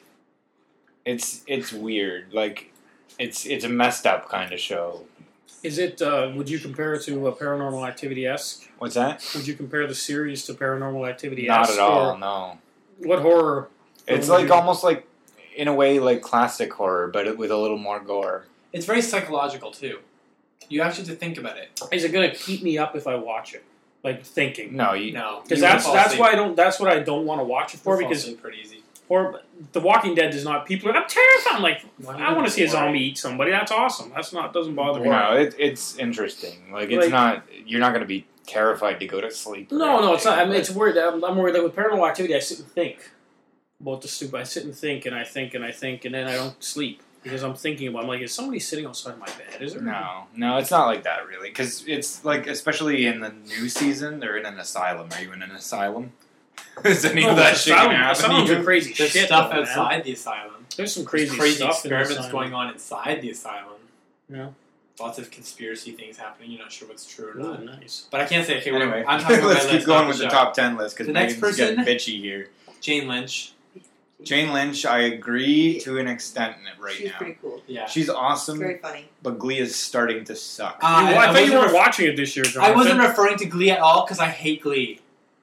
it's it's weird. Like it's it's a messed up kind of show. Is it? Uh, would you compare it to a Paranormal Activity esque? What's that? Would you compare the series to Paranormal Activity? Not at all. No. What horror? It's film would like you- almost like in a way like classic horror, but it, with a little more gore. It's very psychological too. You actually have to think about it. Is it going to keep me up if I watch it? Like thinking. No, you. No, Because you will that's fall that's asleep. why I don't. That's what I don't want to watch it for. You'll fall Because asleep pretty easy. or The Walking Dead does not. People are. I'm terrified. I'm like, Why I want to see a boring? zombie eat somebody. That's awesome. That's not doesn't bother me. No, it, it's interesting. Like it's Like- not. You're not going to be terrified to go to sleep. or No, no, it's not. I mean, anything, it's weird. I'm, I'm worried that with Paranormal Activity, I sit and think about the stupid. I sit and think and I think and I think and then I don't sleep because I'm thinking about. I'm like, is somebody sitting outside my bed? Is there? but- No, no, it's not like that really. Because it's like, especially in the new season, they're in an asylum. Are you in an asylum? Is any No, of that shit asylum, going to happen asylums to are you? crazy There's shit. stuff though, man. outside the asylum. There's some There's crazy, crazy stuff in the experiments asylum. going on inside the asylum. Yeah. Lots of conspiracy things happening. You're not sure what's true or Ooh, not. nice. But I can't say. Okay, we're- Anyway, I'm talking about let's my keep list, going not with the show. top ten list because The next Megan's getting person- bitchy here. Jane Lynch. Jane Lynch, I agree to an extent right She's now. pretty cool. Yeah. She's awesome, Very funny. but Glee is starting to suck. Uh, You- I- I, I thought you wasn't weren't ref- watching it this year, Jonathan. I wasn't referring to Glee at all because I hate Glee.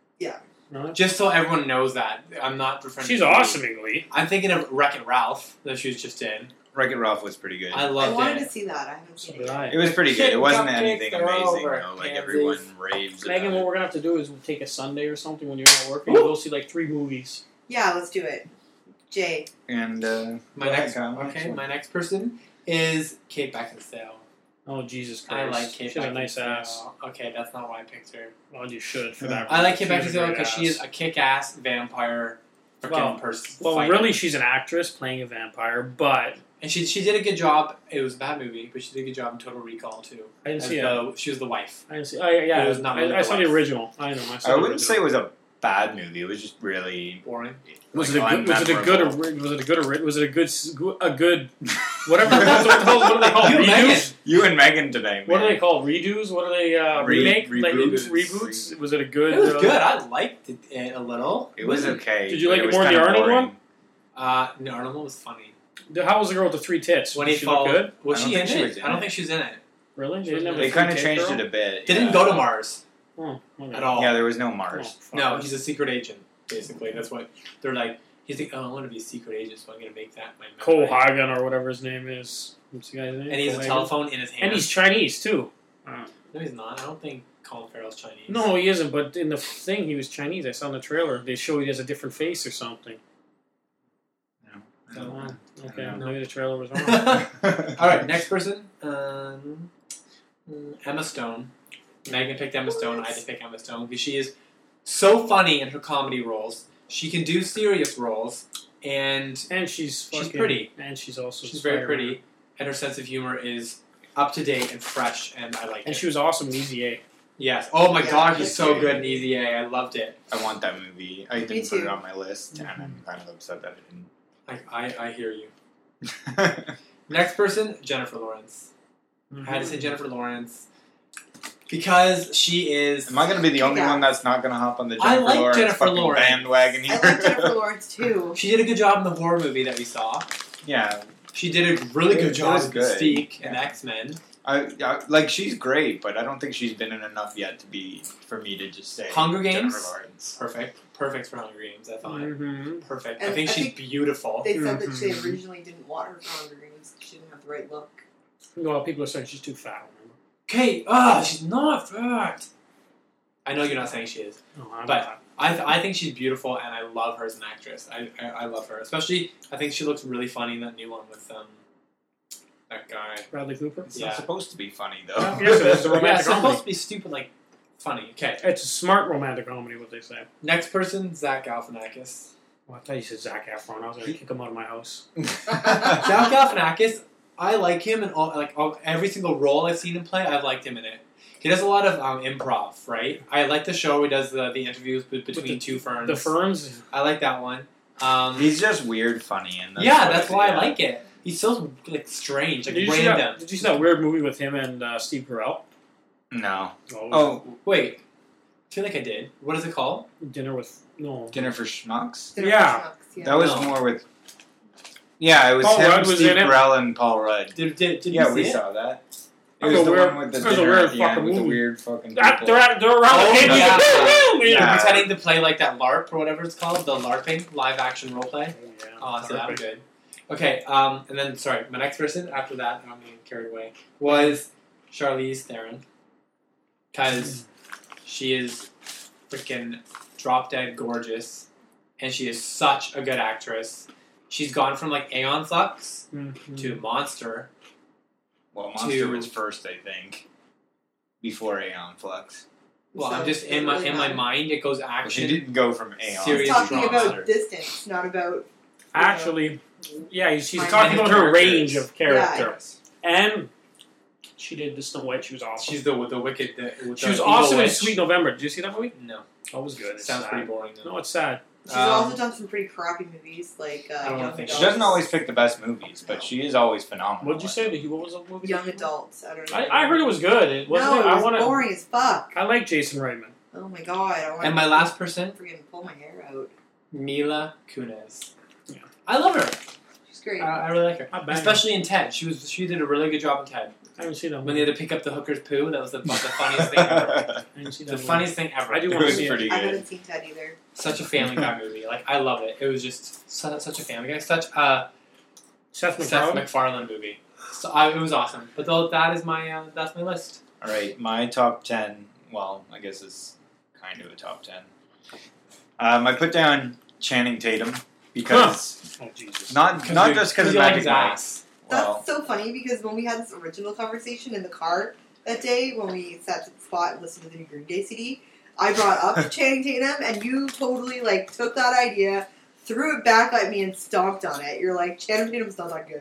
No? Just so everyone knows that. I'm not referring She's to Glee. awesome in Glee. I'm thinking of Wreck-It Ralph that she was just in. Wreck-It Ralph was pretty good. I I loved wanted it. to see that. I haven't seen So it did yet. I. It was pretty good. Shit, It wasn't cupcakes, anything they're amazing over, though. Like Pansies. everyone raves Megan, about what it. we're gonna have to do is take a Sunday or something when you're not working. We'll go see like three movies. Yeah, let's do it. Jay. And uh, My go ahead, next, Kyle. okay, Next my next person is Kate Beckinsale. Oh Jesus I Christ! like Kate She has Beckinsale. a nice ass. Okay, that's not why I picked her. Well, you should for that. I like Kate She has a Beckinsale great because she ass. is a kick-ass vampire freaking Well- person. Well, fighter. really, she's an actress playing a vampire, but And she she did a good job. It was a bad movie, but she did a good job in Total Recall too. I didn't As see it. the, she was the wife. I didn't see. I, yeah, It was not I, really I the saw the wife. original. I know. I, saw I the wouldn't say original. it was a bad movie. It was just really Boring. Was like, it a good? Was it a good? unmemorable. Or, was it a good? Or, was it a good? s- A good? Whatever. What the hell? What are they called? You, Megan. Redos? You and Megan today, man. What are they called? Redos? What are they? Uh, Re- remake? Like reboots. reboots? Was it a good? It was uh, good. I liked it, it a little. It was okay. Did you but like it was more than kinda the Arnold boring. one? Uh, no, Arnold was funny. The- How was the girl with the three tits? When Did he she fall, look good? was I she don't in think she it? was in I don't it. think she was in it. Really? They didn't have a They three kind of tit changed girl? it a bit. They yeah. didn't go to Mars Oh, okay. at all. Yeah, there was no Oh, Mars. fuck. No, he's a secret agent. Basically, that's what they're like. He's like, oh, I want to be a secret agent, so I'm gonna make that my Cole memory." Hagen or whatever his name is. What's the guy's name? And he has Cole a Hagen? telephone in his hand. And he's Chinese too. Uh, no, he's not. I don't think Colin Farrell's Chinese. no, he isn't. But in the thing, he was Chinese. I saw in the trailer. They show he has a different face or something. I don't know. Oh, okay, I don't know. maybe the trailer was wrong. All right, next person. Um, mm, Emma Stone. Megan picked Emma Stone. I had to pick Emma Stone because she is so funny in her comedy roles. She can do serious roles, and And she's She's fucking, pretty. And she's also she's very Spider-Man. pretty. And her sense of humor is up to date and fresh, and I like And it. she was awesome in Easy A. Yes. Oh my Yeah, God, he's that's so good. good in Easy A. I loved it. I want that movie. I didn't put too. it on my list, and I'm kind of upset that I, I, I hear you. I didn't. Next person, Jennifer Lawrence. I had to say Mm-hmm. Jennifer Lawrence because she is. Am I going to be the only Yeah. one that's not going to hop on the I Jennifer like Lawrence Jennifer fucking Lawrence. bandwagon I here? like Jennifer Lawrence too. She did a good job in the horror movie that we saw. yeah, She did a really It- good it job was with good, Mystique and yeah. X Men. I, I like she's great, but I don't think she's been in enough yet to be for me to just say Hunger Games? Jennifer Lawrence. Perfect, perfect for Hunger Games. I thought Mm-hmm. perfect. I And think I she's think beautiful. They said that Mhm. they originally didn't want her for Hunger Games because she didn't have the right look. Well, people are saying she's too fat. Remember? Okay, ah, she's not fat. I know you're not saying she is. No, I'm But- not. I, th- I think she's beautiful, and I love her as an actress. I, I I love her, especially. I think she looks really funny in that new one with um that guy. Bradley Cooper. It's Yeah. not supposed to be funny though. Yeah, yes, it is. It's a Yeah, romantic it's supposed comedy. to be stupid, like funny. Okay, It's a smart romantic comedy, what they say. next person, Zach Galifianakis. Well, I thought you said Zac Efron. I was going to kick him out of my house. Zach Galifianakis, I like him in all like all, every single role I've seen him play. I've liked him in it. He does a lot of um, improv, right? I like the show where he does the, the interviews be- between the- two ferns. The Ferns. I like that one. Um, He's just weird, funny, and that's yeah, what that's it- why yeah. I like it. He's so like strange, like Did you, see that, random. did you see that weird movie with him and uh, Steve Carell? No. Oh, Oh, Wait, I feel like I did. What is it called? Dinner with no. Dinner for Schmucks. Dinner Yeah. for Schmucks, yeah. That was No. more with. Yeah, it was Paul him, Rudd was Steve in it? Carell, and Paul Rudd. Did did, did yeah, you we see it? saw that. It That's was a the weird- one with the that's a dinner weird at the end fucking with the movie. weird fucking Ah, people. they're, at, they're around Oh, the table. yeah. Yeah. They're Yeah. pretending to play like that LARP or whatever it's called, the LARPing, live action role play. Yeah, Oh, so that was perfect. good. Okay, um, and then sorry, my next person after that, I'm getting carried away, was Charlize Theron, because she is freaking drop dead gorgeous, and she is such a good actress. She's gone from like Aeon Flux Mhm. to Monster. Well, Monster to- was first, I think, before Aeon Flux. Well, So I'm just it in my really in my matters. mind it goes Well, action. she didn't go from Aeon. Serious He's talking drama. about distance, not about. Actually, yeah, she's My talking kind of about her characters. range of character. Yeah. And she did the Snow White. She was awesome. She's the the wicked. The, with she the was evil awesome in witch. Sweet November. Did you see that movie? No, That was good. It's sounds sad. pretty boring. Though. No, it's sad. She's Um, also done some pretty crappy movies, like uh, I don't Young think Adults. She doesn't always pick the best movies, but she is always phenomenal. What did you say? What was the movie? Young Adults. I don't know. I, I heard it was good. It wasn't. no, it? it I was want to. boring as fuck. I like Jason Reitman. Oh my god! I want And my last person, freaking pull my hair out. Mila Kunis. Yeah. I love her. She's great. I, I really like her, Not bad. especially in Ted. She was she did a really good job in Ted. I haven't seen that When movie. they had to pick up the hooker's poo, that was the, the funniest thing ever. I haven't seen that The movie. funniest thing ever. I do It want to was see it. pretty I good. haven't seen Ted either. Such a Family Guy movie. Like I love it. It was just su- such a Family Guy, such a Seth Seth MacFarlane. MacFarlane movie. So I, it was awesome. But though that is my uh, that's my list. All right, my top ten. Well, I guess it's kind of a top ten. Um, I put down Channing Tatum because Oh Jesus! not not you- just because of you like Magic his Mike. ass. Well, That's so funny because when we had this original conversation in the car that day, when we sat to the spot and listened to the new Green Day C D, I brought up Channing Tatum, and you totally like took that idea, threw it back at me, and stomped on it. You're like, Channing Tatum's not that good.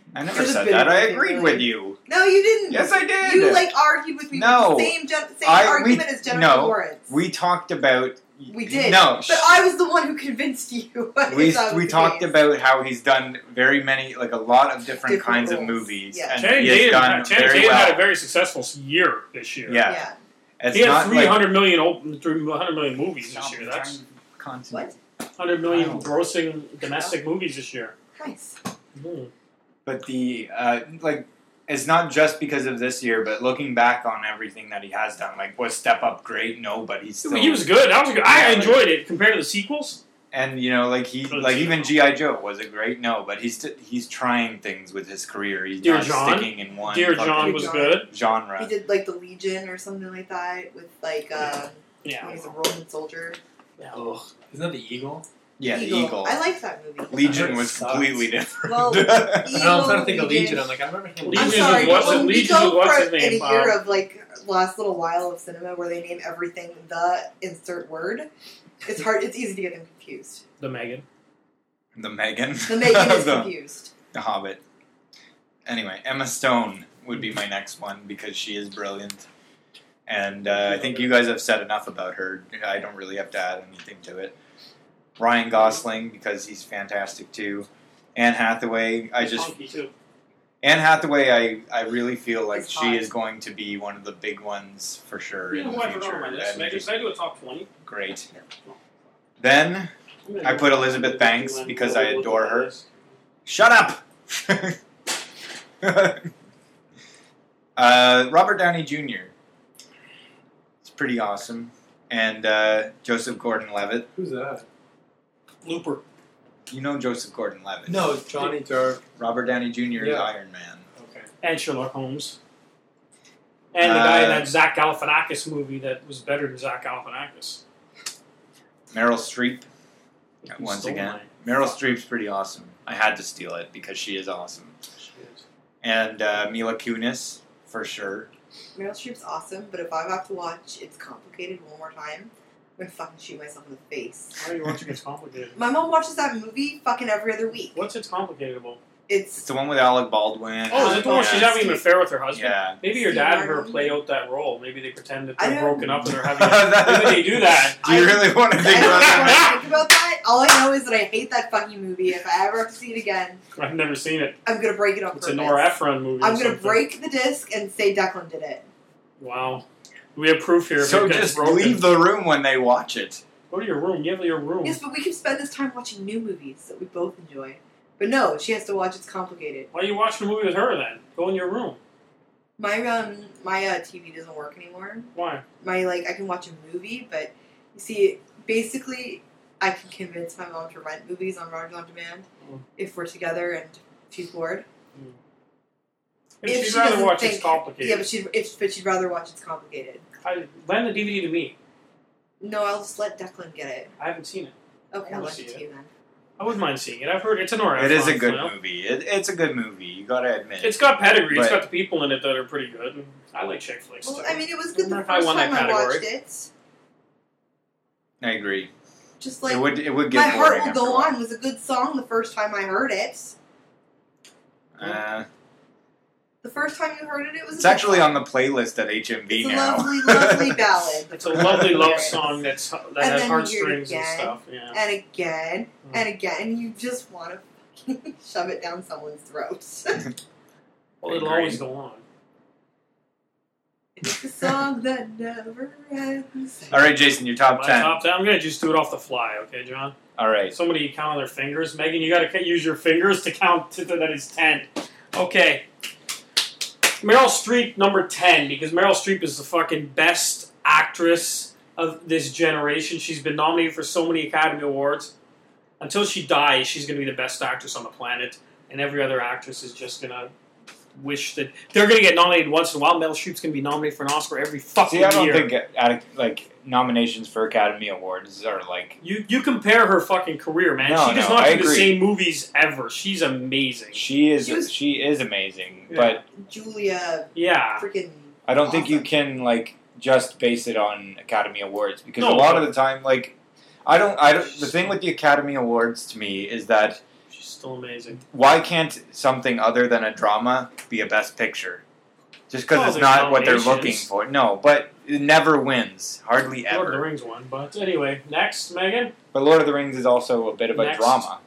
I never There's a said bit that. of I it, agreed really. with you. No, you didn't. Yes, I did. You like argued with me. No. with the same gen- same I- we- argument as Jennifer no. Lawrence. We talked about. We did. No. But I was the one who convinced you. we that was we the talked case. about how he's done very many, like a lot of different, Different kinds of roles. movies, Yeah. and Channing he has Tatum, done Channing very Tatum well. had a very successful year this year. yeah. Yeah. It's He had not three like hundred million open, three hundred million movies this year. That's What? hundred million Wow. grossing domestic movies this year. Nice. Mm. But the uh, like, it's not just because of this year, but looking back on everything that he has done, like, was Step Up great? No, but he's still. He was good. That was good. I Yeah, enjoyed it compared to the sequels. And you know, like he, Good like sequel. even G I Joe was a great no, but he's st- he's trying things with his career. He's Dear not John? sticking in one Dear fucking John was John. good. genre. He did like the Legion or something like that with like um, Yeah. he's a Roman soldier. yeah. Ugh. Isn't that the Eagle? Yeah, the Eagle. I liked that movie. Legion It was sucks. completely different. Well, I know, I'm trying to think of Legion. Legion. I'm like, I remember him. I'm Legion sorry, was what's but his- when we Legion go was what's for his name, in a year um, of like last little while of cinema where they name everything the insert word, it's hard. It's easy to get them confused. The Megan. the Megan. The Megan is the, confused. the Hobbit. Anyway, Emma Stone would be my next one because she is brilliant. And uh, I think you guys have said enough about her. I don't really have to add anything to it. Ryan Gosling, because he's fantastic too. Anne Hathaway, I just Funky too. Anne Hathaway, I, I really feel like It's she hot. is going to be one of the big ones for sure You in know the who I forgot future. on my list? And Megan, just can I do a top twenty? great. Then I'm gonna I go- put Elizabeth Banks Glenn, because go I look adore at my her. list. Shut up. uh, Robert Downey Junior It's pretty awesome, and uh, Joseph Gordon-Levitt. Who's that? Looper. You know Joseph Gordon-Levitt. No, Johnny Depp. Robert Downey Junior is Yeah. Iron Man. Okay. And Sherlock Holmes. And the guy in Uh, that Zach Galifianakis movie that was better than Zach Galifianakis. Meryl Streep. He Once stole again, mine. Meryl Streep's pretty awesome. I had to steal it because she is awesome. Shit. And uh, Mila Kunis, for sure. Meryl Streep's awesome, but if I have to watch It's Complicated one more time, I'm gonna fucking shoot myself in the face. Why are you watching It's Complicated? My mom watches that movie fucking every other week. What's It's Complicated about? It's It's the one with Alec Baldwin. Oh, is it the one yeah. she's having an affair with her husband? Yeah. Maybe your Steve dad and her Martin. play out that role. Maybe they pretend that I they're don't- broken up and they're having a, maybe they do that. Do you I- really want to I think don't about want that? to think about that. All I know is that I hate that fucking movie. If I ever have to see it again, I've never seen it. I'm gonna break it on It's a purpose. Nora Ephron movie. or I'm gonna something. break the disc and say Declan did it. Wow. We have proof here. if So it gets just broken. leave the room when they watch it. Go to your room. You have your room. Yes, but we can spend this time watching new movies that we both enjoy. But no, she has to watch It's Complicated. Why are you watching a movie with her then? Go in your room. My um my uh, T V doesn't work anymore. Why? My like I can watch a movie, but you see, basically, I can convince my mom to rent movies on Rogers on Demand Mm. if we're together and she's bored. If, If she'd she rather doesn't watch think- It's Complicated. Yeah, but she'd if but she'd rather watch It's Complicated. I, lend the D V D to me. No, I'll just let Declan get it. I haven't seen it. Okay, I I'll wanna let see it to it. you then. I wouldn't mind seeing it. I've heard it's an Nora It is a Ephron good film. movie. It, it's a good movie. You gotta admit. It's got pedigree. It's But- got the people in it that are pretty good. And I like chick flicks Well, too. I mean, it was good the Remember if I first won that time I watched category? it. I agree. Just like it would. It would My get Heart boring Will after Go a while. On was a good song the first time I heard it. Uh, The first time you heard it, it was. it's a good actually song. on the playlist at H M V It's a now. lovely, lovely ballad. It's a lovely love Hilarious. song that's that And has then you hear it heartstrings and again. stuff. Yeah. And again, Mm. and again, you just want to fucking shove it down someone's throat. Well, it'll Agree. always go on. It's a song that never ends. All right, Jason, your top My ten. top ten. I'm gonna just do it off the fly, okay, John? All right. Somebody count on their fingers. Megan, you gotta use your fingers to count to that it's ten. Okay. Meryl Streep, number ten, because Meryl Streep is the fucking best actress of this generation. She's been nominated for so many Academy Awards. Until she dies, she's gonna be the best actress on the planet, and every other actress is just gonna wish that they're gonna get nominated once in a while. Meryl Streep's gonna be nominated for an Oscar every fucking See, I don't year. think uh, like nominations for Academy Awards are like. You you compare her fucking career, man. No, she does no, not I do the agree. same movies ever. She's amazing. She is. She was- she is amazing, Yeah. but Julia, Yeah. freaking. I don't think you Awesome. can like just base it on Academy Awards because No, a lot but- of the time, like, I don't. I don't. The thing with the Academy Awards to me is that Still amazing. Why can't something other than a drama be a best picture? Just because Well, it's there's not what they're looking nominations. for. No, but it never wins. Hardly Lord of the ever. Rings one, but anyway, next, Megan. But Lord of the Rings is also a bit of a Next. drama.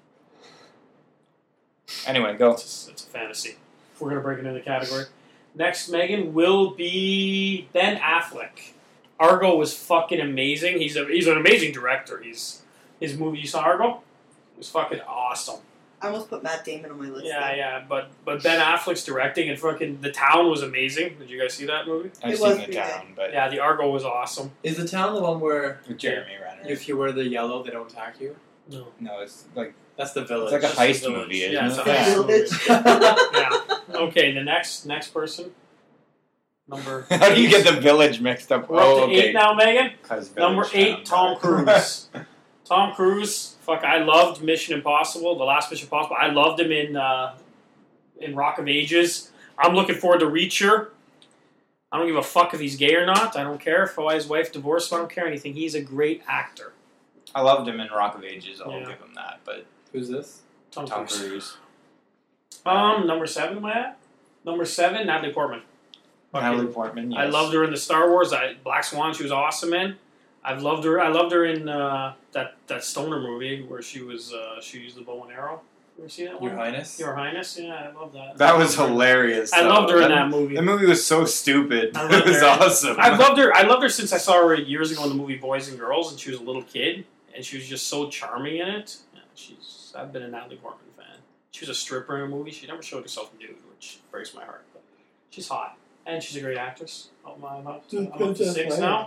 Anyway, go. It's, it's a fantasy. If we're gonna break it into category. Next, Megan, will be Ben Affleck. Argo was fucking amazing. He's a he's an amazing director. He's his movie. You saw Argo? It was fucking awesome. I almost put Matt Damon on my list. Yeah, though. yeah. But but Ben Affleck's directing and fucking The Town was amazing. Did you guys see that movie? I've It seen was The pretty Town, but Yeah, the Argo was awesome. Is the town the one where with Jeremy Renner. if you wear the yellow, they don't attack you? No. No, it's like That's the village. it's like a Just heist the village. movie, isn't Yeah, it? it's a Yeah. heist Village. Yeah. Okay, the next next person. Number How do you get the village mixed up? We're up Oh, to okay. eight now, Megan. 'Cause Village Number eight, Tom Town. Cruise. Tom Cruise, fuck, I loved Mission Impossible, the last Mission Impossible. I loved him in uh, in Rock of Ages. I'm looking forward to Reacher. I don't give a fuck if he's gay or not. I don't care if his wife divorced him. I don't care anything. He's a great actor. I loved him in Rock of Ages. I'll Yeah. give him that. But Who's this? Tom, Tom Cruise. Cruise, Um, number seven, am I at? Number seven, Natalie Portman. Fucking- Natalie Portman. Yes. I loved her in the Star Wars. I, Black Swan, she was awesome in. I've loved her. I loved her in uh, that that stoner movie where she was uh, she used the bow and arrow. You ever see that one? Your Highness? Your Highness. Yeah, I love that. That was hilarious. I though. loved her in that movie. The movie was so stupid. I It loved was her. awesome. I loved her. I loved her since I saw her years ago in the movie Boys and Girls, and she was a little kid, and she was just so charming in it. Yeah, she's. I've been a Natalie Portman fan. She was a stripper in a movie. She never showed herself nude, which breaks my heart. But she's hot, and she's a great actress. Oh my, I'm up to, I'm up to six now.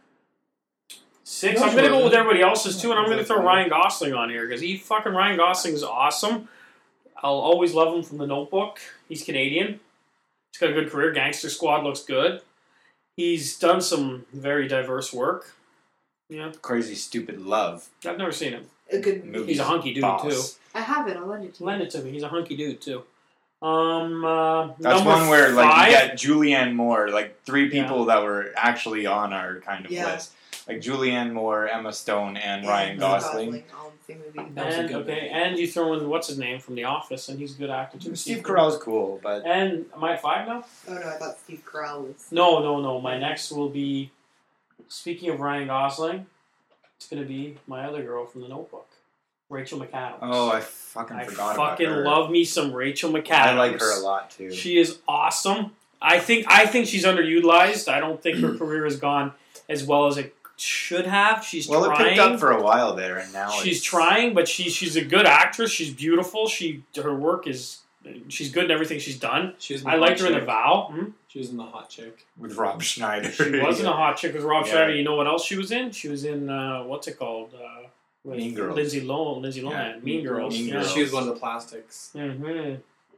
Six. I'm gonna go with everybody else's too, and I'm gonna throw Ryan Gosling on here because he fucking Ryan Gosling is awesome. I'll always love him from The Notebook. He's Canadian. He's got a good career. Gangster Squad looks good. He's done some very diverse work. Yeah, Crazy Stupid Love. I've never seen him. A good Movie. He's a hunky dude Boss. too. I have it. I'll lend it to you. Lend it to me. He's a hunky dude too. Um, uh, That's number one where like five, you get Julianne Moore, like three Yeah. people that were actually on our kind of Yeah. list, like Julianne Moore, Emma Stone, and And Ryan Gosling. all in the same movie. That was a and good okay, movie. and you throw in what's his name from The Office, and he's a good actor too. Steve Carell's cool, but And am I at five now? Oh no, I thought Steve Carell was. No, no, no. My next will be. Speaking of Ryan Gosling, it's going to be my other girl from The Notebook, Rachel McAdams. oh, I fucking I forgot fucking about her. love me some Rachel McAdams. I like her a lot too. She is awesome. I think I think she's underutilized. I don't think her career has gone as well as it should have. She's well, trying. it picked up for a while there, and now she's it's, trying, but she she's a good actress. She's beautiful. She her work is she's good in everything she's done. She was in the I Hot liked her in The Chick. Vow. Hmm? She was in the Hot Chick. with Rob Schneider. She wasn't a hot chick with Rob Yeah. Schneider. You know what else she was in? She was in uh, what's it called? Uh, with Mean Girls. Lindsay Lohan. Lindsay Lohan. Yeah. Mean Girls. Mean yeah. Girls. She was one of the plastics. Mm-hmm.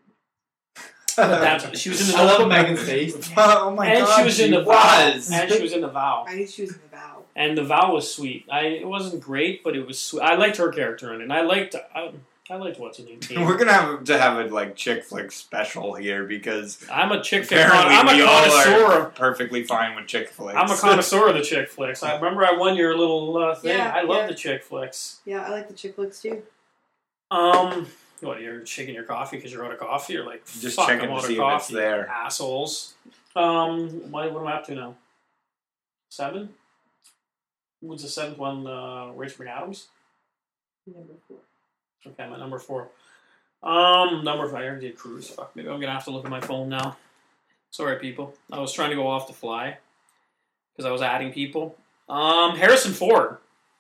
But that's, she was in the I love Notebook. Megan's face. oh my and god, she was in the vow. was. And she was in the vow. I knew she was in the Vow. And the vow was sweet. I it wasn't great, but it was sweet. I liked her character in it. And I liked I, I liked what's her name. We're gonna have to have a like chick flick special here because I'm a chick flick. apparently I'm a we all connoisseur. are Of, perfectly fine with chick flicks. I'm a connoisseur of the chick flicks. I remember I won your little uh, thing. Yeah, I love yeah. the chick flicks. Yeah, I like the chick flicks too. Um, what you're shaking your coffee because you're out of coffee? You're like Just fuck, checking I'm to out see of if it's coffee, there. assholes. Um, what, what am I up to now? Seven. What's the seventh one? Uh, Rachel McAdams. Number four. Okay, my number four. Um, number five. I already did Cruise. Fuck, maybe I'm gonna have to look at my phone now. Sorry, people. I was trying to go off the fly because I was adding people. Um, Harrison Ford.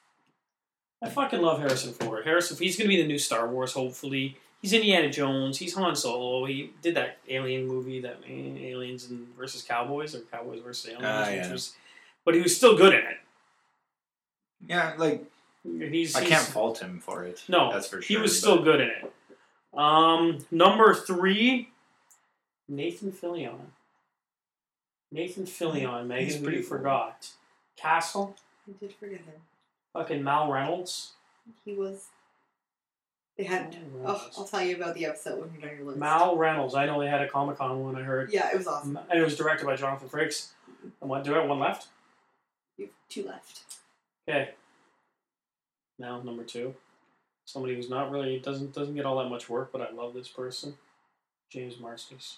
I fucking love Harrison Ford. Harrison, he's gonna be the new Star Wars. Hopefully, he's Indiana Jones. He's Han Solo. He did that Alien movie, that Aliens and versus Cowboys or Cowboys versus Aliens, Ah, which yeah. was. But he was still good in it. Yeah, like He's, I he's can't fault him for it. no, that's for he sure. was but- still good in it. Um, number three, Nathan Fillion. Nathan Fillion, Megan, He's who you really cool. forgot. Castle, I did forget him. fucking Mal Reynolds. He was. They had. Mal Oh, I'll tell you about the episode when you're on your list. Mal Reynolds. I know they had a Comic Con one. I heard, Yeah, it was awesome. and it was directed by Jonathan Frakes. And what? Do I have one left? You have two left. Okay. Now number two. somebody who's not really doesn't doesn't get all that much work, but I love this person, James Marsters.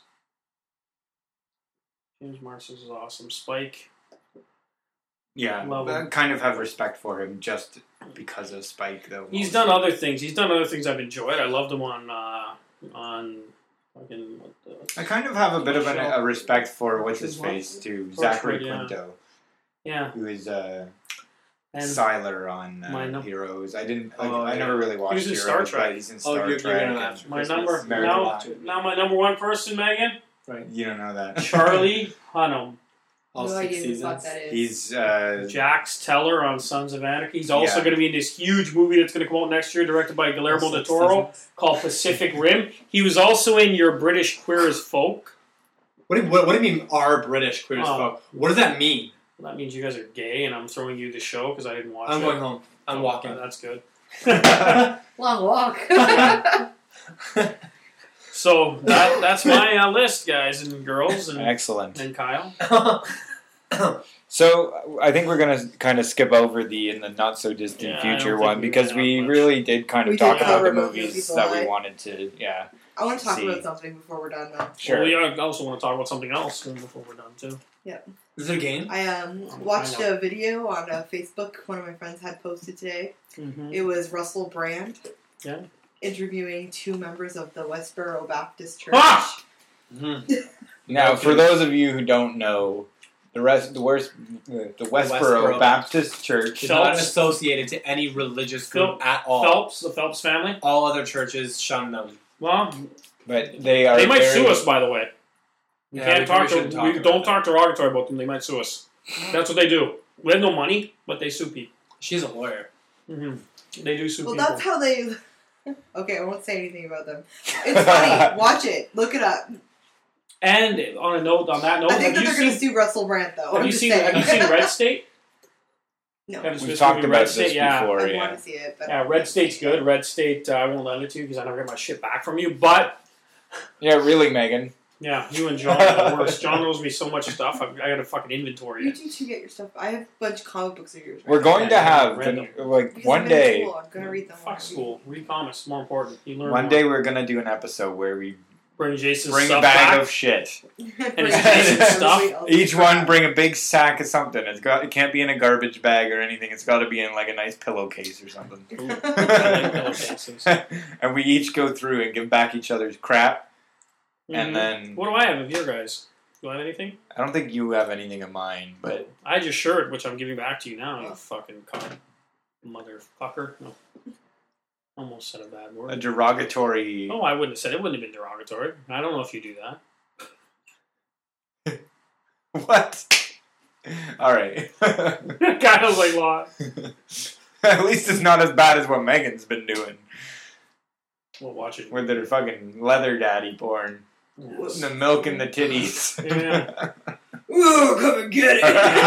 James Marsters is awesome. Spike. Yeah, Love I him. kind of have respect for him just because of Spike, though. He's mostly. done other things. He's done other things I've enjoyed. I loved him on uh, on fucking. What the, I kind of have a bit of an, Show. a respect for what's his What? face too, Torchwood, Zachary yeah. Quinto, yeah, who is uh, and Siler on my uh, num- Heroes. I didn't. Like, Oh, I yeah. never really watched was in Heroes, Star Trek. but he's in Oh, Star you're- you're Trek. gonna and have to- my Christmas. number American now. Watch it. Now my number one person, Megan, Right. you don't know that. Charlie Hunnam. All no six idea who the fuck seasons. that is. He's uh, Jax Teller on Sons of Anarchy. He's also Yeah. going to be in this huge movie that's going to come out next year, directed by Guillermo All del six Toro, seasons. called Pacific Rim. He was also in Your British Queer as Folk. What do, you, what, what do you mean, our British queer as Oh. folk? What does that mean? Well, that means you guys are gay, and I'm throwing you the show because I didn't watch I'm it. going home. I'm Oh, walking. That's good. Long walk. So that that's my uh, list, guys and girls, and, excellent. and Kyle. So I think we're gonna kind of skip over the in the not so distant Yeah, I future don't think one we because really we have much. really did kind of We talk did about cover the both movies movies a that we lot. wanted to. Yeah, I want to talk See. about something before we're done, though. sure. Well, we I also want to talk about something else before we're done too. Is it a game? I um Oh, watched I know. a video on uh, Facebook. One of my friends had posted today. Mm-hmm. It was Russell Brand. Yeah. Interviewing two members of the Westboro Baptist Church. Ah! Mm-hmm. Now, Okay. for those of you who don't know, the rest, the worst, the Westboro, Westboro Baptist Church. It's not Phelps. associated to any religious group Phil- at all. Phelps, the Phelps family. All other churches shun them. Well, But they are. they might very, sue us, by the way. We Yeah, can't we talk probably to. shouldn't talk we about don't that. talk derogatory about them. They might sue us. That's what they do. We have no money, but they sue people. She's a lawyer. Mm-hmm. They do sue Well, people. that's how they. Okay, I won't say anything about them. It's funny. Watch it. Look it up. And on a note, on that note, I think have that you they're going to seen? sue Russell Brand, though. Have I'm you just seen? saying. Have you seen Red State? No. Kevin We've Smith's talked movie, about Red this State, yeah. before. I yeah. want to see it, but Yeah, Red State's good. Red State, uh, I won't lend it to you because I never get my shit back from you. But Yeah, really, Megan. yeah, you and John are the worst. John owes me so much stuff. I've, I got to fucking inventory You it. two should get your stuff. I have a bunch of comic books of yours. Right We're now. going to Yeah, have random. like Because one I'm in day. school, I'm going to read them. Fuck school. Read comics. More important. You learn. One more. day we're gonna do an episode where we Bring Jason's bring a stuff bag back. of shit. and it's Jason's stuff. Each one bring a big sack of something. It's got it can't be in a garbage bag or anything. It's got to be in like a nice pillowcase or something. Ooh, I like pillowcases. And we each go through and give back each other's crap. Mhm. And then What do I have of your guys? Do I have anything? I don't think you have anything of mine, but I had your shirt, which I'm giving back to you now. You fucking cock, motherfucker. No. Almost said a bad a word. derogatory. Oh, I wouldn't have said it. Wouldn't have been derogatory. I don't know if you do that. What? All right. Kind of like lot. At least it's not as bad as what Megan's been doing We'll watch it. with their fucking leather daddy porn, Yes. the milk and the titties. Yeah. Ooh, come and get it!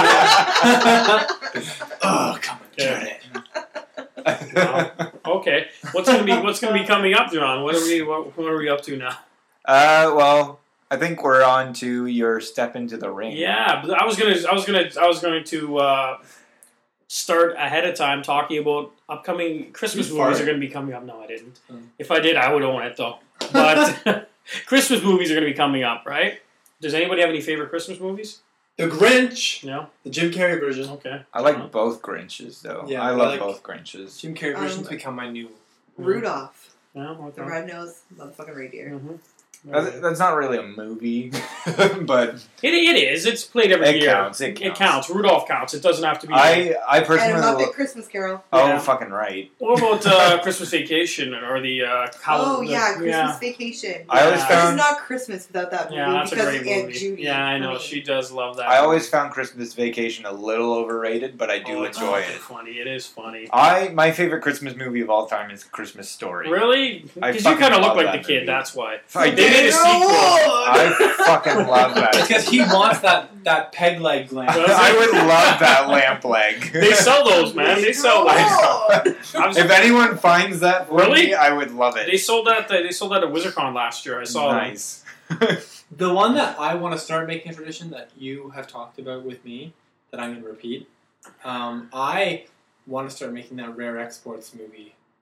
Oh, come and Yeah. get it. Wow. Okay. What's gonna be What's gonna be coming up, John? What are we What, what are we up to now? Uh, well, I think we're on to your step into the ring. Yeah, but I was gonna I was gonna I was going to uh, start ahead of time talking about upcoming Christmas You movies farted. are going to be coming up. No, I didn't. Oh. If I did, I would own it though. But Christmas movies are going to be coming up, right? Does anybody have any favorite Christmas movies? The Grinch. No. The Jim Carrey version. Okay. I like Uh-huh. both Grinches, though. Yeah, I I love like- both Grinches. Jim Carrey version's Um, become my new. Rudolph, Yeah. Okay. the red-nosed motherfucking reindeer. Mm-hmm. That's, that's not really a movie, but It, it is. It's played every it year. counts. It counts. It counts. Rudolph counts. It doesn't have to be. I I And a personally. Muppet lo- Christmas Carol. oh, Yeah. fucking right. What about uh, Christmas Vacation or the uh, Hall- Oh, the- yeah, Christmas Vacation. I always Yeah. This is found not Christmas without that movie Yeah, that's a because great of Aunt movie. Judy. Yeah, I for know me. she does love that. I always found Christmas Vacation a little overrated, but I do Oh, it's enjoy fucking it. Funny, it is funny. I my favorite Christmas movie of all time is Christmas Story. Really? I Because you fucking kind of look love like that the kid. movie. That's why. I They did. made a sequel. I fucking love It's that. because he wants that, that peg leg gland. I would love that lamp leg. They sell those, man. They sell those. I know. I was- If anyone finds that for Really? me, I would love it. They sold that. They sold that at WizardCon last year. I saw them. nice. The one that I want to start making a tradition that you have talked about with me, that I'm going to repeat, um, I want to start making that Rare Exports movie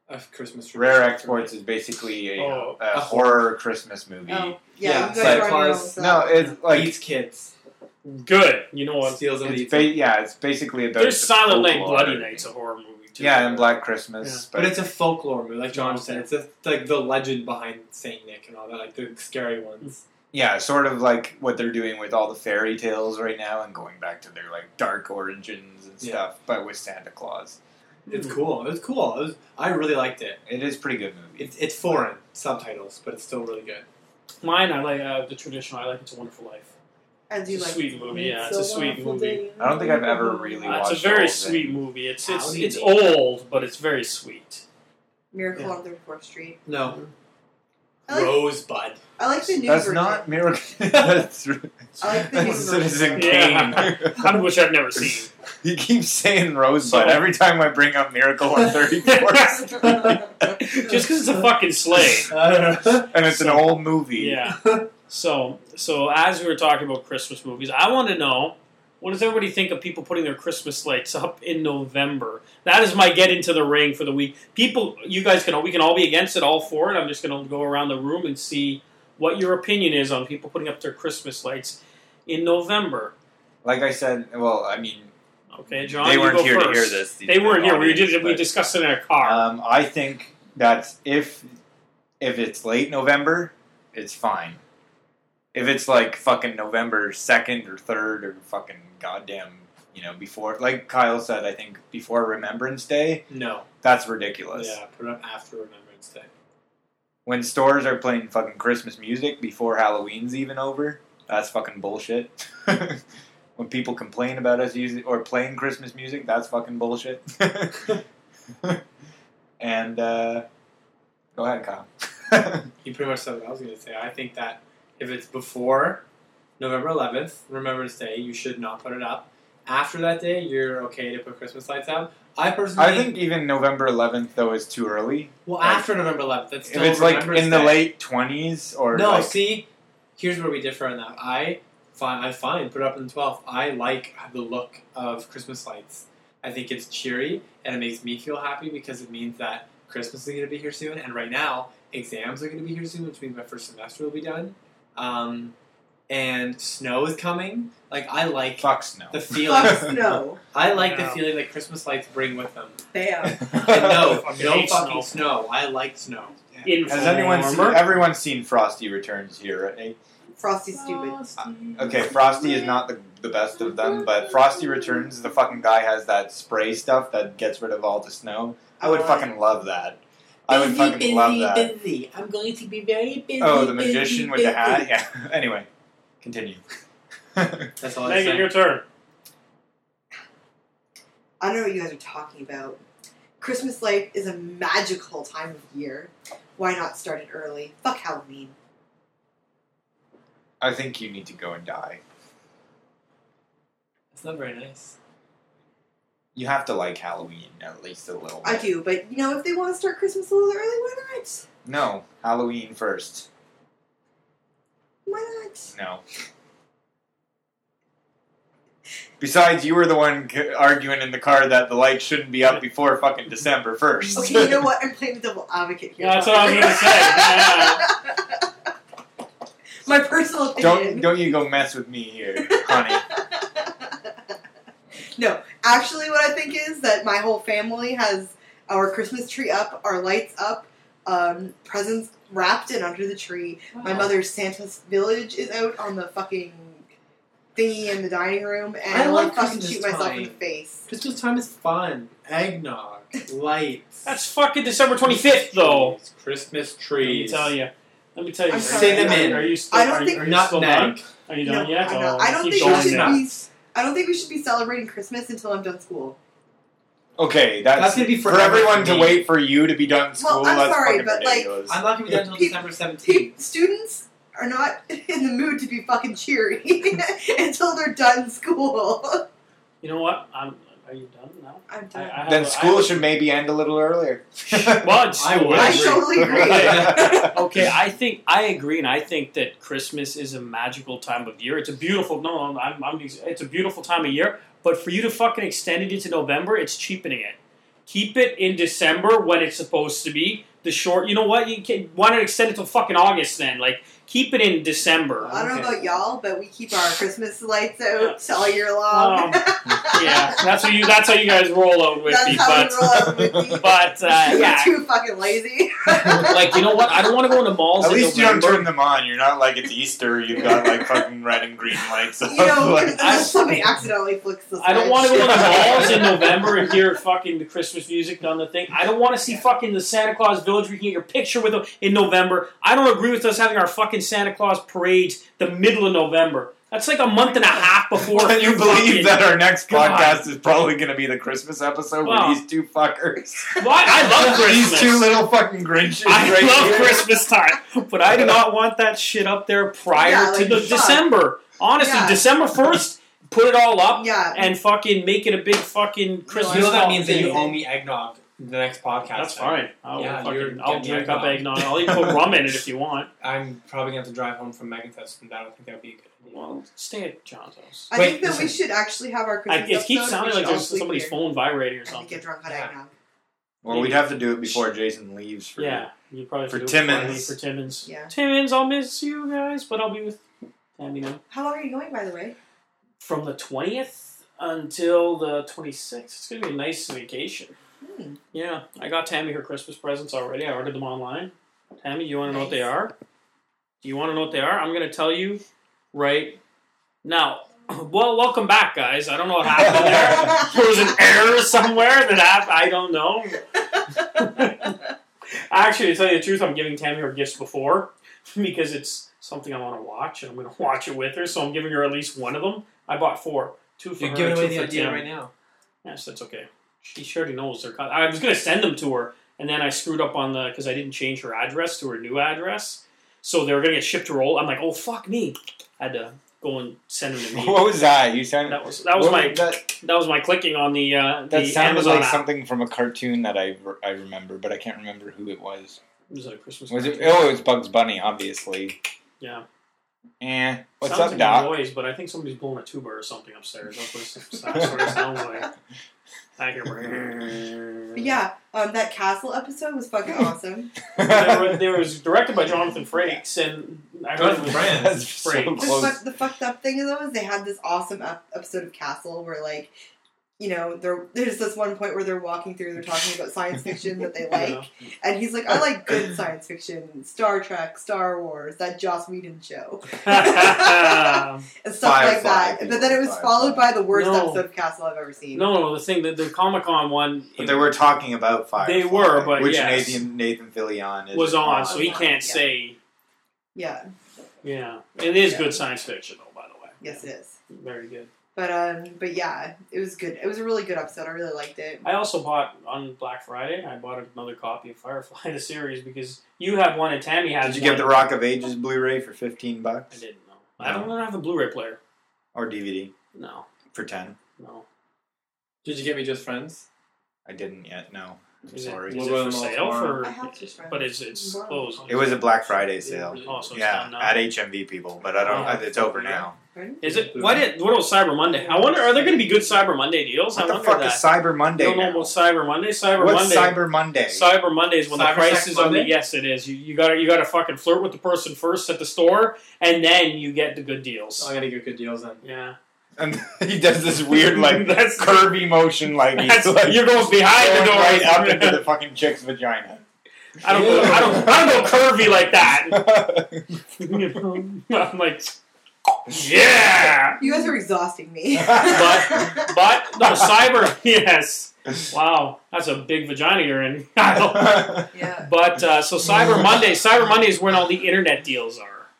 A Christmas tree. Rare Exports is basically a, Oh. a horror Christmas movie. Oh, Yeah, yeah, you Santa guys are on your own. Claus- So. No, it's like Eats kids. Good. You know what? Steals and it's eats ba- them. yeah, it's basically about There's the Silent Night, folklore. Bloody Night's a horror movie too. Yeah, and Black Christmas. But it's a folklore movie, like John Okay. said. It's a, like the legend behind Saint Nick and all that, like the scary ones. Yeah, sort of like what they're doing with all the fairy tales right now and going back to their like dark origins and Yeah. stuff, but with Santa Claus. It's cool. It was cool. It was, I really liked it. It is a pretty good movie. It. It's foreign subtitles, but it's still really good. Mine, I like uh, the traditional. I like It's a Wonderful Life. As you It's a like, sweet movie, yeah, so it's a sweet wonderful movie. day. I don't think I've ever really Uh, watched it's a very all of sweet it. movie. It's it's Howdy it's Day. old, but it's very sweet. Miracle Yeah. on thirty-fourth Street. No. I like, Rosebud. I like the new That's version. not Miracle. That's, I like the new that's Citizen Yeah. Kane. I which I've never seen. He keeps saying Rosebud So- every time I bring up Miracle on thirty-fourth version. Just because it's a fucking sleigh. I don't know. and it's an old movie. Yeah. So so as we were talking about Christmas movies, I want to know, what does everybody think of people putting their Christmas lights up in November? That is my get into the ring for the week. People, you guys can we can all be against it, all for it. I'm just going to go around the room and see what your opinion is on people putting up their Christmas lights in November. Like I said, well, I mean, Okay, John, they you weren't go here first. to hear this. these They weren't here. We audience, did. We but, discussed it in a car. Um, I think that if if it's late November, it's fine. If it's like fucking November second or third or fucking goddamn, you know, before, like Kyle said, I think before Remembrance Day, No. that's ridiculous. Yeah, put it up after Remembrance Day. When stores are playing fucking Christmas music before Halloween's even over, that's fucking bullshit. When people complain about us using or playing Christmas music, that's fucking bullshit. And uh, go ahead, Kyle. You pretty much said what I was going to say. I think that if it's before November eleventh, Remembrance Day, you should not put it up. After that day, you're okay to put Christmas lights up. I personally... I think even November eleventh though is too early. Well, like, after November eleventh, that's If still it's like Remembrance in the Day. late twenties or No, like, see, here's where we differ on that. I fine, I fine, put it up on the twelfth. I like the look of Christmas lights. I think it's cheery, and it makes me feel happy because it means that Christmas is going to be here soon. And right now, exams are going to be here soon, which means my first semester will be done. Um, and snow is coming. Like, I like fuck snow. the feeling. Fuck snow. I like Yeah. the feeling that Christmas lights bring with them. Bam. And no, Fucking no hate fucking snow. snow. I like snow. In Has anyone seen, former- everyone's seen Frosty Returns here, right? Frosty's stupid. Okay, Frosty is not the, the best of them, but Frosty Returns, the fucking guy has that spray stuff that gets rid of all the snow. I would Oh, fucking love that. I would fucking love that. Busy. I'm going to be very busy. Oh, the magician with the hat? Yeah. Anyway, continue. That's all I Megan, say. your turn. I don't know what you guys are talking about. Christmas light is a magical time of year. Why not start it early? Fuck Halloween. I think you need to go and die. It's not very nice. You have to like Halloween at least a little bit. I do, but you know, if they want to start Christmas a little early, why not? No, Halloween first. Why not? No. Besides, you were the one c- arguing in the car that the lights shouldn't be up before fucking December first. Okay, you know what? I'm playing the devil advocate here. Yeah, that's what I was gonna say. My personal opinion. Don't don't you go mess with me here, honey. No, actually, what I think is that my whole family has our Christmas tree up, our lights up, um, presents wrapped and under the tree. My mother's Santa's village is out on the fucking thingy in the dining room, and I I like like fucking Christmas shoot myself in the time. face. Christmas time is fun. Eggnog, lights. That's fucking December twenty-fifth, though. Christmas Let me trees. tell you. Let me tell you. I'm Are- sorry. Cinnamon. Are you still? I don't are, think- are you still Nutmeg. done? Are you No, done yet? I'm Oh, not. I don't keep think going we should then. be. I don't think we should be celebrating Christmas until I'm done school. Okay, that's, That's gonna be for forever everyone for to me. wait for you to be done with school. Well, I'm that's sorry, fucking but, like, ridiculous. I'm not gonna be done until Pe- December seventeenth. Pe- students are not in the mood to be fucking cheery until they're done school. You know what? I'm. Are you done now? I'm I, done. I have then a- school I should maybe end a little earlier. Well, it's I still would. I is. totally agree. Okay, I think I agree, and I think that Christmas is a magical time of year. It's a beautiful. No, no, I'm, I'm. It's a beautiful time of year. But for you to fucking extend it into November, it's cheapening it. keep it in December when it's supposed to be. The short, you know what? You can, why not extend it till fucking August then? Like, keep it in December. I don't know Okay. about y'all, but we keep our Christmas lights out all year long. Um, yeah, that's how you. That's how you guys roll out with That's me. how But, we roll out with me. but uh, We're yeah, too fucking lazy. like you know what? I don't want to go into malls. At in least you don't November. turn them on. You're not like it's Easter. You've got like fucking red and green lights. You know, Like, unless somebody accidentally flicks the switch. I don't want to go to the malls in November and hear fucking the Christmas music on the thing. I don't want to see fucking the Santa Claus Village where you can get your picture with them in November. I don't agree with us having our fucking Santa Claus parades the middle of November. That's like a month and a half before. Can you fucking- believe that our next God. podcast is probably going to be the Christmas episode Wow. with these two fuckers? Well, I, I love Christmas. These two little fucking Grinches I right love here. Christmas time, but I do not want that shit up there prior Yeah, to like, the fuck. December. Honestly, Yeah. December first, put it all up Yeah. and fucking make it a big fucking Christmas. You know that means that you holiday. owe me eggnog the next podcast. That's fine. I'll Yeah, fucking, you're I'll getting drink up eggnog. eggnog. I'll even put rum in it if you want. I'm probably going to have to drive home from Megadeth, and I don't think that would be a good idea. Well, stay at John's house. I Wait, think that we listen. should actually have our I, Christmas it keeps episode. sounding We like should all there's sleep somebody's here phone vibrating or and something. get drunk on Yeah. eggnog. Well, we'd have to do it before Jason leaves. For Yeah, you probably For have to do it before I Timmins. leave For Timmins. Yeah. Timmins, I'll miss you guys, but I'll be with Tammy now. How long are you going, by the way? From the twentieth until the twenty-sixth. It's going to be a nice vacation. Hmm. Yeah, I got Tammy her Christmas presents already. I ordered them online. Tammy, do you want to know what they Nice. are? Do you want to know what they are? I'm going to tell you right now. Well, welcome back, guys. I don't know what happened there. There was an error somewhere that happened. I don't know. Actually, to tell you the truth, I'm giving Tammy her gifts before because it's something I want to watch, and I'm going to watch it with her, so I'm giving her at least one of them. I bought four. Two for You're her, giving two away the for idea Tim. right now. Yes, that's okay. She, she already knows they're cut. I was going to send them to her, and then I screwed up on the, because I didn't change her address to her new address, so they were going to get shipped to her old. I'm like, oh, fuck me. I had to go and send them to me. What was that? You sounded. That was that was what my That, that was my clicking on the uh, that the sounded Amazon like app. something from a cartoon that I, re- I remember, but I can't remember who it was. Was it a Christmas? Was it? cartoon? Oh, it was Bugs Bunny, obviously. Yeah. Eh. What's sounds up, like Doc? a noise, but I think somebody's blowing a tuba or something upstairs. That's what it, that's what it sounds like. I hear. But yeah, um, that castle episode was fucking awesome. They were, they was directed by Jonathan Frakes, and I heard it was Jonathan That's so Frakes. The, close. fuck, the fucked up thing though is they had this awesome ep- episode of Castle where like, you know, they're, there's this one point where they're walking through, they're talking about science fiction that they like, and he's like, I like good science fiction, Star Trek, Star Wars, that Joss Whedon show, Yeah. and stuff Firefly, like that. people, But then it was Firefly. followed by the worst No. episode of Castle I've ever seen. No, no, the thing, the, the Comic Con one But they were talking about Firefly. They were, but which yes. Nathan Nathan Fillion is was on, so he Yeah. can't say. Yeah, Yeah, it is Yeah. good science fiction, though. By the way, yes it is. very good. But um, but yeah, it was good. It was a really good episode. I really liked it. I also bought on Black Friday. I bought another copy of Firefly the series because you have one and Tammy has. Did you one. get the Rock of Ages Blu-ray for fifteen I bucks didn't know. I don't have a Blu-ray player. or D V D No, for ten? no. Did you get me Just Friends? I didn't yet. No, I'm Is it, sorry. is We'll it go for to the mall sale tomorrow. for? I have Just Friends. But it's it's Wow. closed. It was a Black Friday sale. Oh, so it's Yeah, done now. at H M V people, but I don't. Oh. It's over now. Is it? What did? What was Cyber Monday? I wonder. Are there going to be good Cyber Monday deals? What I the wonder fuck that. is Cyber Monday You don't know now? about Cyber Monday? Cyber What's Monday. Cyber Monday? Cyber Monday is when Cyber the price Sex is on the. Monday? Yes, it is. You, you gotta you gotta fucking flirt with the person first at the store, and then you get the good deals. Oh, I gotta get good deals then. Yeah, And he does this weird like That's- curvy motion, like he's that's, like you're going behind the going door. right up into the fucking chick's vagina. I don't go. I don't. I don't go curvy like that. You know? I'm like, yeah. You guys are exhausting me. But but no cyber. Yes. Wow, that's a big vagina you're in. yeah. But uh, so Cyber Monday. Cyber Monday is when all the internet deals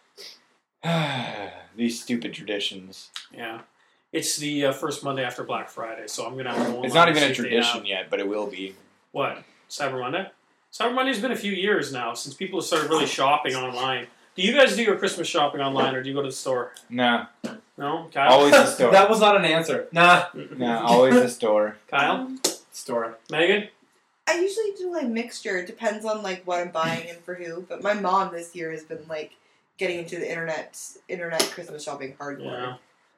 are. These stupid traditions. Yeah. It's the uh, first Monday after Black Friday, so I'm gonna have to go It's online not even and a see if they tradition have- yet, but it will be. What? Cyber Monday? Cyber Monday's been a few years now since people have started really shopping online. Do you guys do your Christmas shopping online, or do you go to the store? Nah, No, Kyle. always the store. That was not an answer. Nah. Nah, always the store. Kyle, Um, Store. Megan. I usually do like mixture. It depends on like what I'm buying and for who. But my mom this year has been like getting into the internet internet Christmas shopping hardcore. Yeah.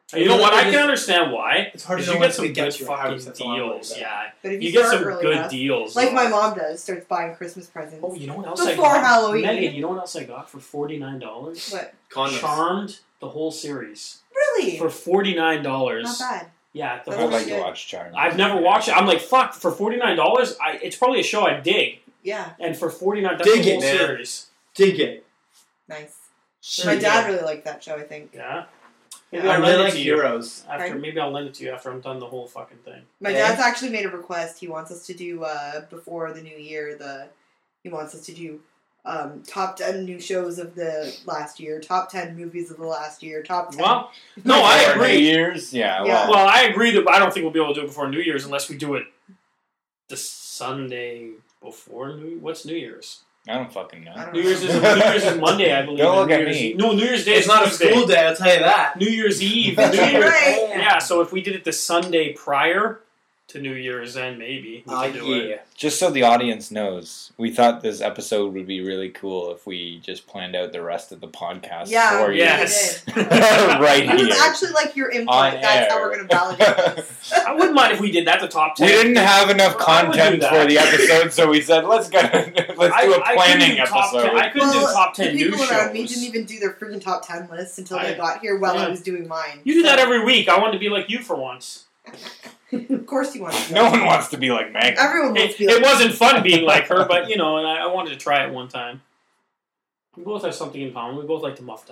You know what? I can It's- understand why. It's hard to Because know you when get some to get good to your fucking house. That's a long way deals. back. Yeah, But if you, you get start some early good enough, deals. like my mom does, starts buying Christmas presents. Oh, you know what else I Before got? Halloween. Megan, you know what else I got for forty nine dollars? What? Condoms. Charmed, the whole series Really? for forty nine dollars. Not bad. Yeah, the That's I'd whole like good. to watch Charmed. I've never watched it. I'm like, fuck, for forty nine dollars, I it's probably a show I dig. Yeah, And for forty nine, that's Dig the it, whole man. series. Dig it. nice. Shit. My dad really liked that show, I think. Yeah. Maybe Yeah, I I'll really lend it like to you Heroes. after. Pardon? Maybe I'll lend it to you after I'm done the whole fucking thing. My Yeah. dad's actually made a request. He wants us to do uh, before the new year. The he wants us to do um, top ten new shows of the last year, top ten movies of the last year, top ten. Well, no, I Before agree. New Year's, yeah. Yeah. Well, Well, I agree that I don't think we'll be able to do it before New Year's unless we do it the Sunday before New. What's New Year's? I don't fucking know. I don't New Year's is New Year's is Monday, I believe. Don't and look New at Year's me. No, New Year's Day It's is not a Tuesday. school day, I'll tell you that. New Year's Eve. That's New Year's, right. yeah, so if we did it the Sunday prior to New Year's, then maybe we Oh, could do it. yeah. Just so the audience knows, we thought this episode would be really cool if we just planned out the rest of the podcast Yeah, for we you. Yes. right I would here. actually like your input. On That's how air. we're going to validate this. I wouldn't mind if we did that, the top We ten. didn't have enough I would do content that. for the episode, so we said let's go. Let's I- do a I couldn't planning do top episode. ten. I couldn't do Well, top the ten new people around me shows. didn't even do their freaking top ten lists until I- they got here while yeah. I was doing mine. You do that So- every week. I wanted to be like you for once. Of course you want to. do No that. one wants to be like Meg. Everyone wants It, to be like it wasn't fun being like her, but you know, and I, I wanted to try it one time. We both have something in common. We both like to muff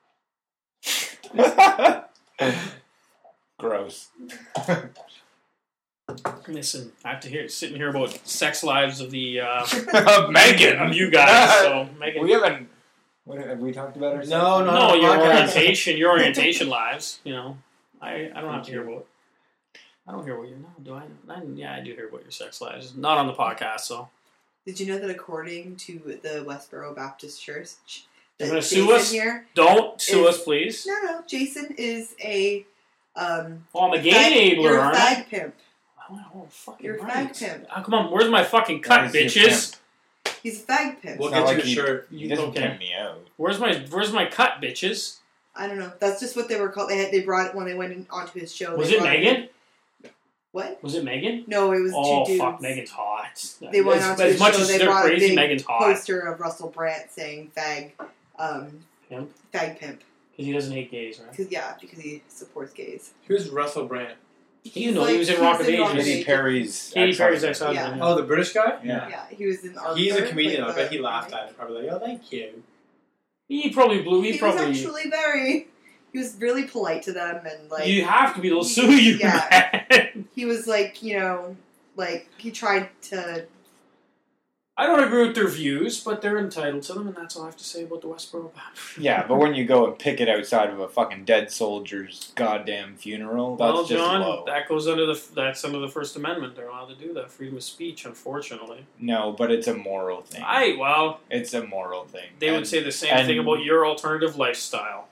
dive. Gross. Listen, I have to hear sitting here about sex lives of the uh, Megan, of you guys. So Megan, we haven't. What, have we talked about our No, no, no, no, your podcast. orientation, your orientation lives. You know, I, I don't have to hear about. I don't hear what you're. No, do I? I? Yeah, I do hear about your sex lives. Not on the podcast, so. Did you know that according to the Westboro Baptist Church, They're that gonna Jason sue us? here? Don't sue Is- us, please. No, no. Jason is a um. Oh, I'm a gay fag, enabler, you're a aren't I? fag pimp. Oh, oh, fucking You're a right. fag pimp. Oh, come on, where's my fucking cut, Why is he a bitches? He's a fag pimp. We'll It's not get you like a he- shirt. He doesn't Okay. pimp me out. Where's my Where's my cut, bitches? I don't know. That's just what they were called. They had, they brought it when they went in, onto his show. Was they it brought Megan? What? Was it Megan? No, it was Oh two dudes. fuck, Megan's hot. They went as, onto as his much show. as They they're brought a crazy, big Megan's hot poster of Russell Brand saying "fag, um, Pimp? fag pimp." because he doesn't hate gays, right? Because yeah, because he supports gays. Who's Russell Brand? You know, he was in Rock of he's in Ages. Katy Perry's. Katy Perry's ex-husband. ex-husband. Yeah. Oh, the British guy? Yeah. Yeah, he was in. Arthur, He's a comedian. like I bet the- he laughed at it. Probably like, oh, thank you. He probably blew. He, He probably. was actually very. He was really polite to them and like. you have to be. They'll sue you. Yeah. Man. He was like, you know, like he tried to. I don't agree with their views, but they're entitled to them, and that's all I have to say about the Westboro Baptist. Yeah, but when you go and pick it outside of a fucking dead soldier's goddamn funeral, that's Well, just John, low. that goes under the that's under the First Amendment. They're allowed to do that. Freedom of speech, unfortunately. No, but it's a moral thing. I well, It's a moral thing. they And- would say the same and- thing about your alternative lifestyle.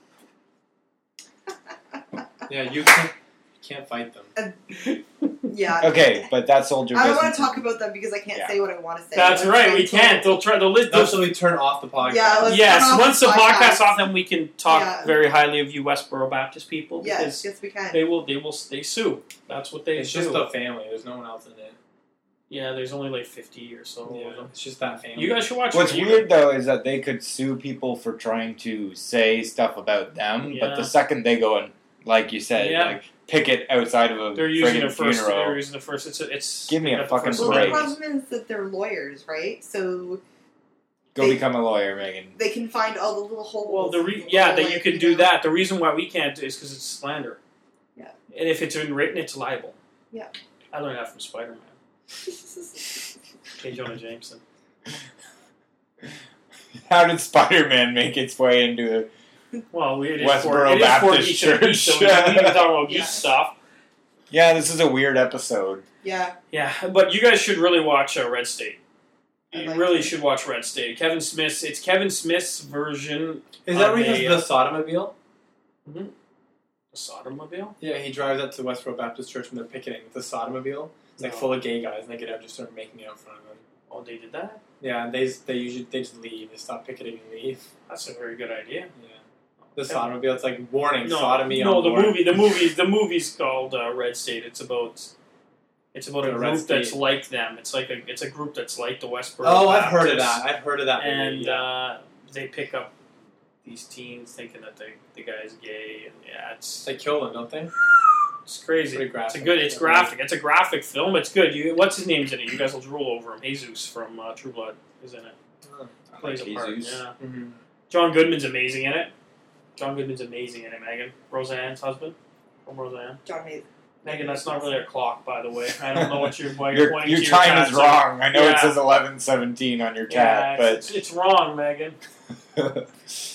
Yeah, you can't, you can't fight them. Yeah. Okay, but that soldier. I don't doesn't- want to talk about them because I can't Yeah. say what I want to say. That's Let's right. get We into can't. it. They'll try. They'll list. That's when we turn off the podcast. Yeah, let's Yes. turn off Once the the podcast podcast. off, then we can talk Yeah. very highly of you Westboro Baptist people Yes, because yes, we can. they will. They will. They sue. That's what they It's do. just a family. There's no one else in it. yeah. There's only like fifty or so. Yeah, of them. it's just that family. You guys should watch. What's it. You- weird though is that they could sue people for trying to say stuff about them, Yeah. but the second they go and, like you said, Yeah. like pick it outside of a They're using friggin' it first. funeral. They're using it first. It's. It's. Give me they a got the fucking First Well, break. the Amendment. problem is that they're lawyers, right? So Go They- become a lawyer, Megan. they can find all the little holes. Well, the re- and yeah, little, that you like, can do know- that. The reason why we can't is because it's slander. Yeah. And if it's been written, it's libel. Yeah. I learned that from Spider Man. J. Jonah Jameson. How did Spider-Man make its way into Well, we, it is Westboro for, it is Baptist for each of these, Church. so we don't need to talk about Yeah. youth stuff. Yeah, this is a weird episode. Yeah, Yeah, but you guys should really watch uh, Red State. I'd You like really to. should watch Red State. Kevin Smith's. It's Kevin Smith's version. Is that of where he has a, the uh, Sodomobile? The Sodomobile. Yeah, he drives up to Westboro Baptist Church when they're picketing with the Sodomobile. It's like No. full of gay guys, and they get out and just start making out in front of them. Oh, they did that. Yeah, and they they usually they just leave. They stop picketing and leave. That's a very good idea. Yeah. The Sodomobile. It's like warning No, sodomy. no, on the board. movie, the movie, the movie's called uh, Red State. It's about, it's about a The Red group that's State. like them. It's like a, it's a group that's like the Westboro. Oh, I've heard of Baptists. that. I've heard of that. Movie, And yeah. uh, they pick up these teens thinking that the the guy's gay, and yeah, it's They kill them, don't they? it's crazy. Pretty It's graphic. a good. It's graphic. It's a graphic film. It's good. You, what's his name's in it? You guys will drool over him. Jesus from uh, True Blood is in it. I Plays like a part. Jesus. Yeah. Mm-hmm. John Goodman's amazing in it. John Goodman's amazing in it. Megan, Roseanne's husband from Roseanne. John Mason. Megan, that's not really a clock, by the way. I don't know what you're. Why you're Your, pointing your to time your is tattoo. wrong. I know Yeah. it says eleven seventeen on your Yeah, tat, it's, it's wrong, Megan. but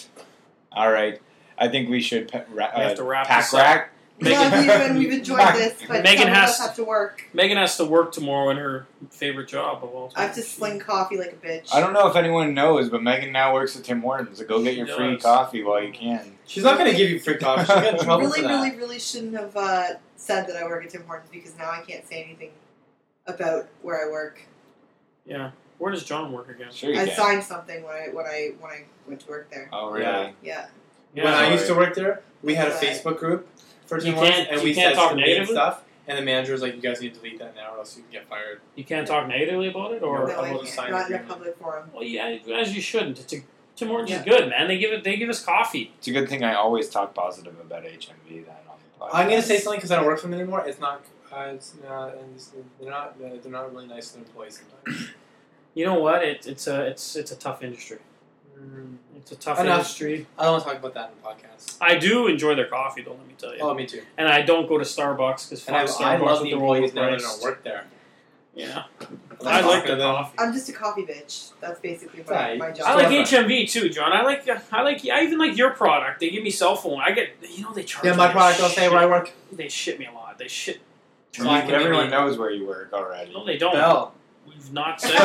all right. I think we should pa- ra- We have uh, to wrap pack this up. rack. Yeah, we've, been, we've enjoyed this, but Megan some has- of us have to work. Megan has to work tomorrow in her favorite job of all time. I have to sling coffee like a bitch. I don't know if anyone knows, but Megan now works at Tim Hortons. So go get your She free does. coffee while you can. She's not going to give you free coffee. She'll get in trouble really, for that. really, really shouldn't have uh, said that I work at Tim Hortons because now I can't say anything about where I work. Yeah. Where does John work again? Sure you I can. signed something when I when I when I went to work there. Oh really? Yeah. Yeah. Yeah. when I sorry. used to work there, we had a Right. Facebook group for You Tim Hortons, can't- and you we can't said talk some mean negatively? stuff. And the manager was like, "You guys need to delete that now, or else you can get fired." You can't talk negatively about it, or No, no, I I will can't. sign Not in a agreement. public forum. well, yeah, as you shouldn't. It's a, Tim Hortons Yeah. is good, man. They give it. They give us coffee. It's a good thing I always talk positive about H M V then on the podcast. I'm going to say something because I don't work for them anymore. It's not. Uh, it's not. And it's, they're not. They're not really nice to their employees sometimes. You know what? It, it's a it's it's a tough industry. It's a tough Enough. industry. I don't want to talk about that in the podcast. I do enjoy their coffee, though. Let me tell you. Oh, me too. And I don't go to Starbucks because And I, Starbucks I love with the their employees now that I overpriced. don't work there. Yeah, I I like the the coffee. I'm just a coffee bitch. That's basically my, Right. my job. I like Storefront. H M V too, John. I like I like I even like your product. They give me cell phone. I get you know they charge. Yeah, me my product. I'll say shit. where I work. They shit me a lot. They shit. You- So I can everyone maybe- knows where you work already. No, they don't. Bell. We've not said.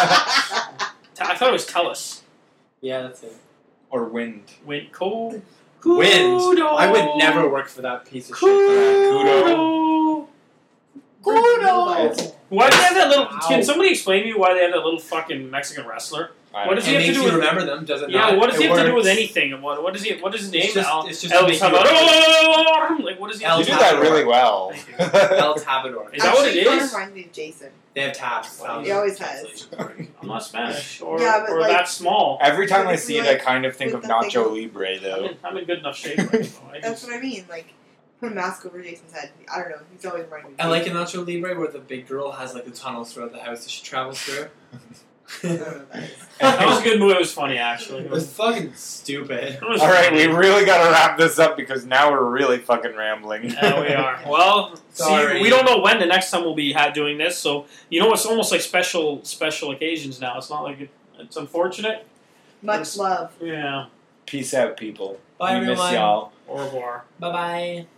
I thought it was Telus. Yeah, that's it. Or wind. Wind cold. Wind. Kudo. I would never work for that piece of shit. Kudo. Kudo. Why do they have that little? Wow. Can somebody explain to me why they have that little fucking Mexican wrestler? I What don't does It he have to makes do you with- remember them, does it Yeah, not? what does he It have to do with works. anything? And what what is he? What is his name It's just, now? it's just El to make you Salvador. Like what is he? El You do? do that really well. El Tabador. Is that what Actually, it Connor is? reminds me of Jason. They have tabs. Wow. He always has. Translation. I'm not Spanish or, Yeah, but or like- that small. Every time I Like, see it, like, I kind of think with of the Nacho thing- Libre, I'm though. in, I'm in good enough shape right now. I That's just, what I mean. Like, put a mask over Jason's head. I don't know. He's always reminding me. of I like in Jason. Nacho Libre where the big girl has like the tunnels throughout the house that she travels through. I don't know what that is. that was a good movie. It was funny actually. It was fucking stupid. It was All right, funny. we really got to wrap this up because now we're really fucking rambling. Yeah, we are. Well, Sorry. see, we don't know when the next time we'll be ha- doing this, so you know it's almost like special special occasions now. It's not like it, it's unfortunate. Much love. Yeah. Peace out, people. Bye, we miss everyone. y'all. Au revoir. Bye bye.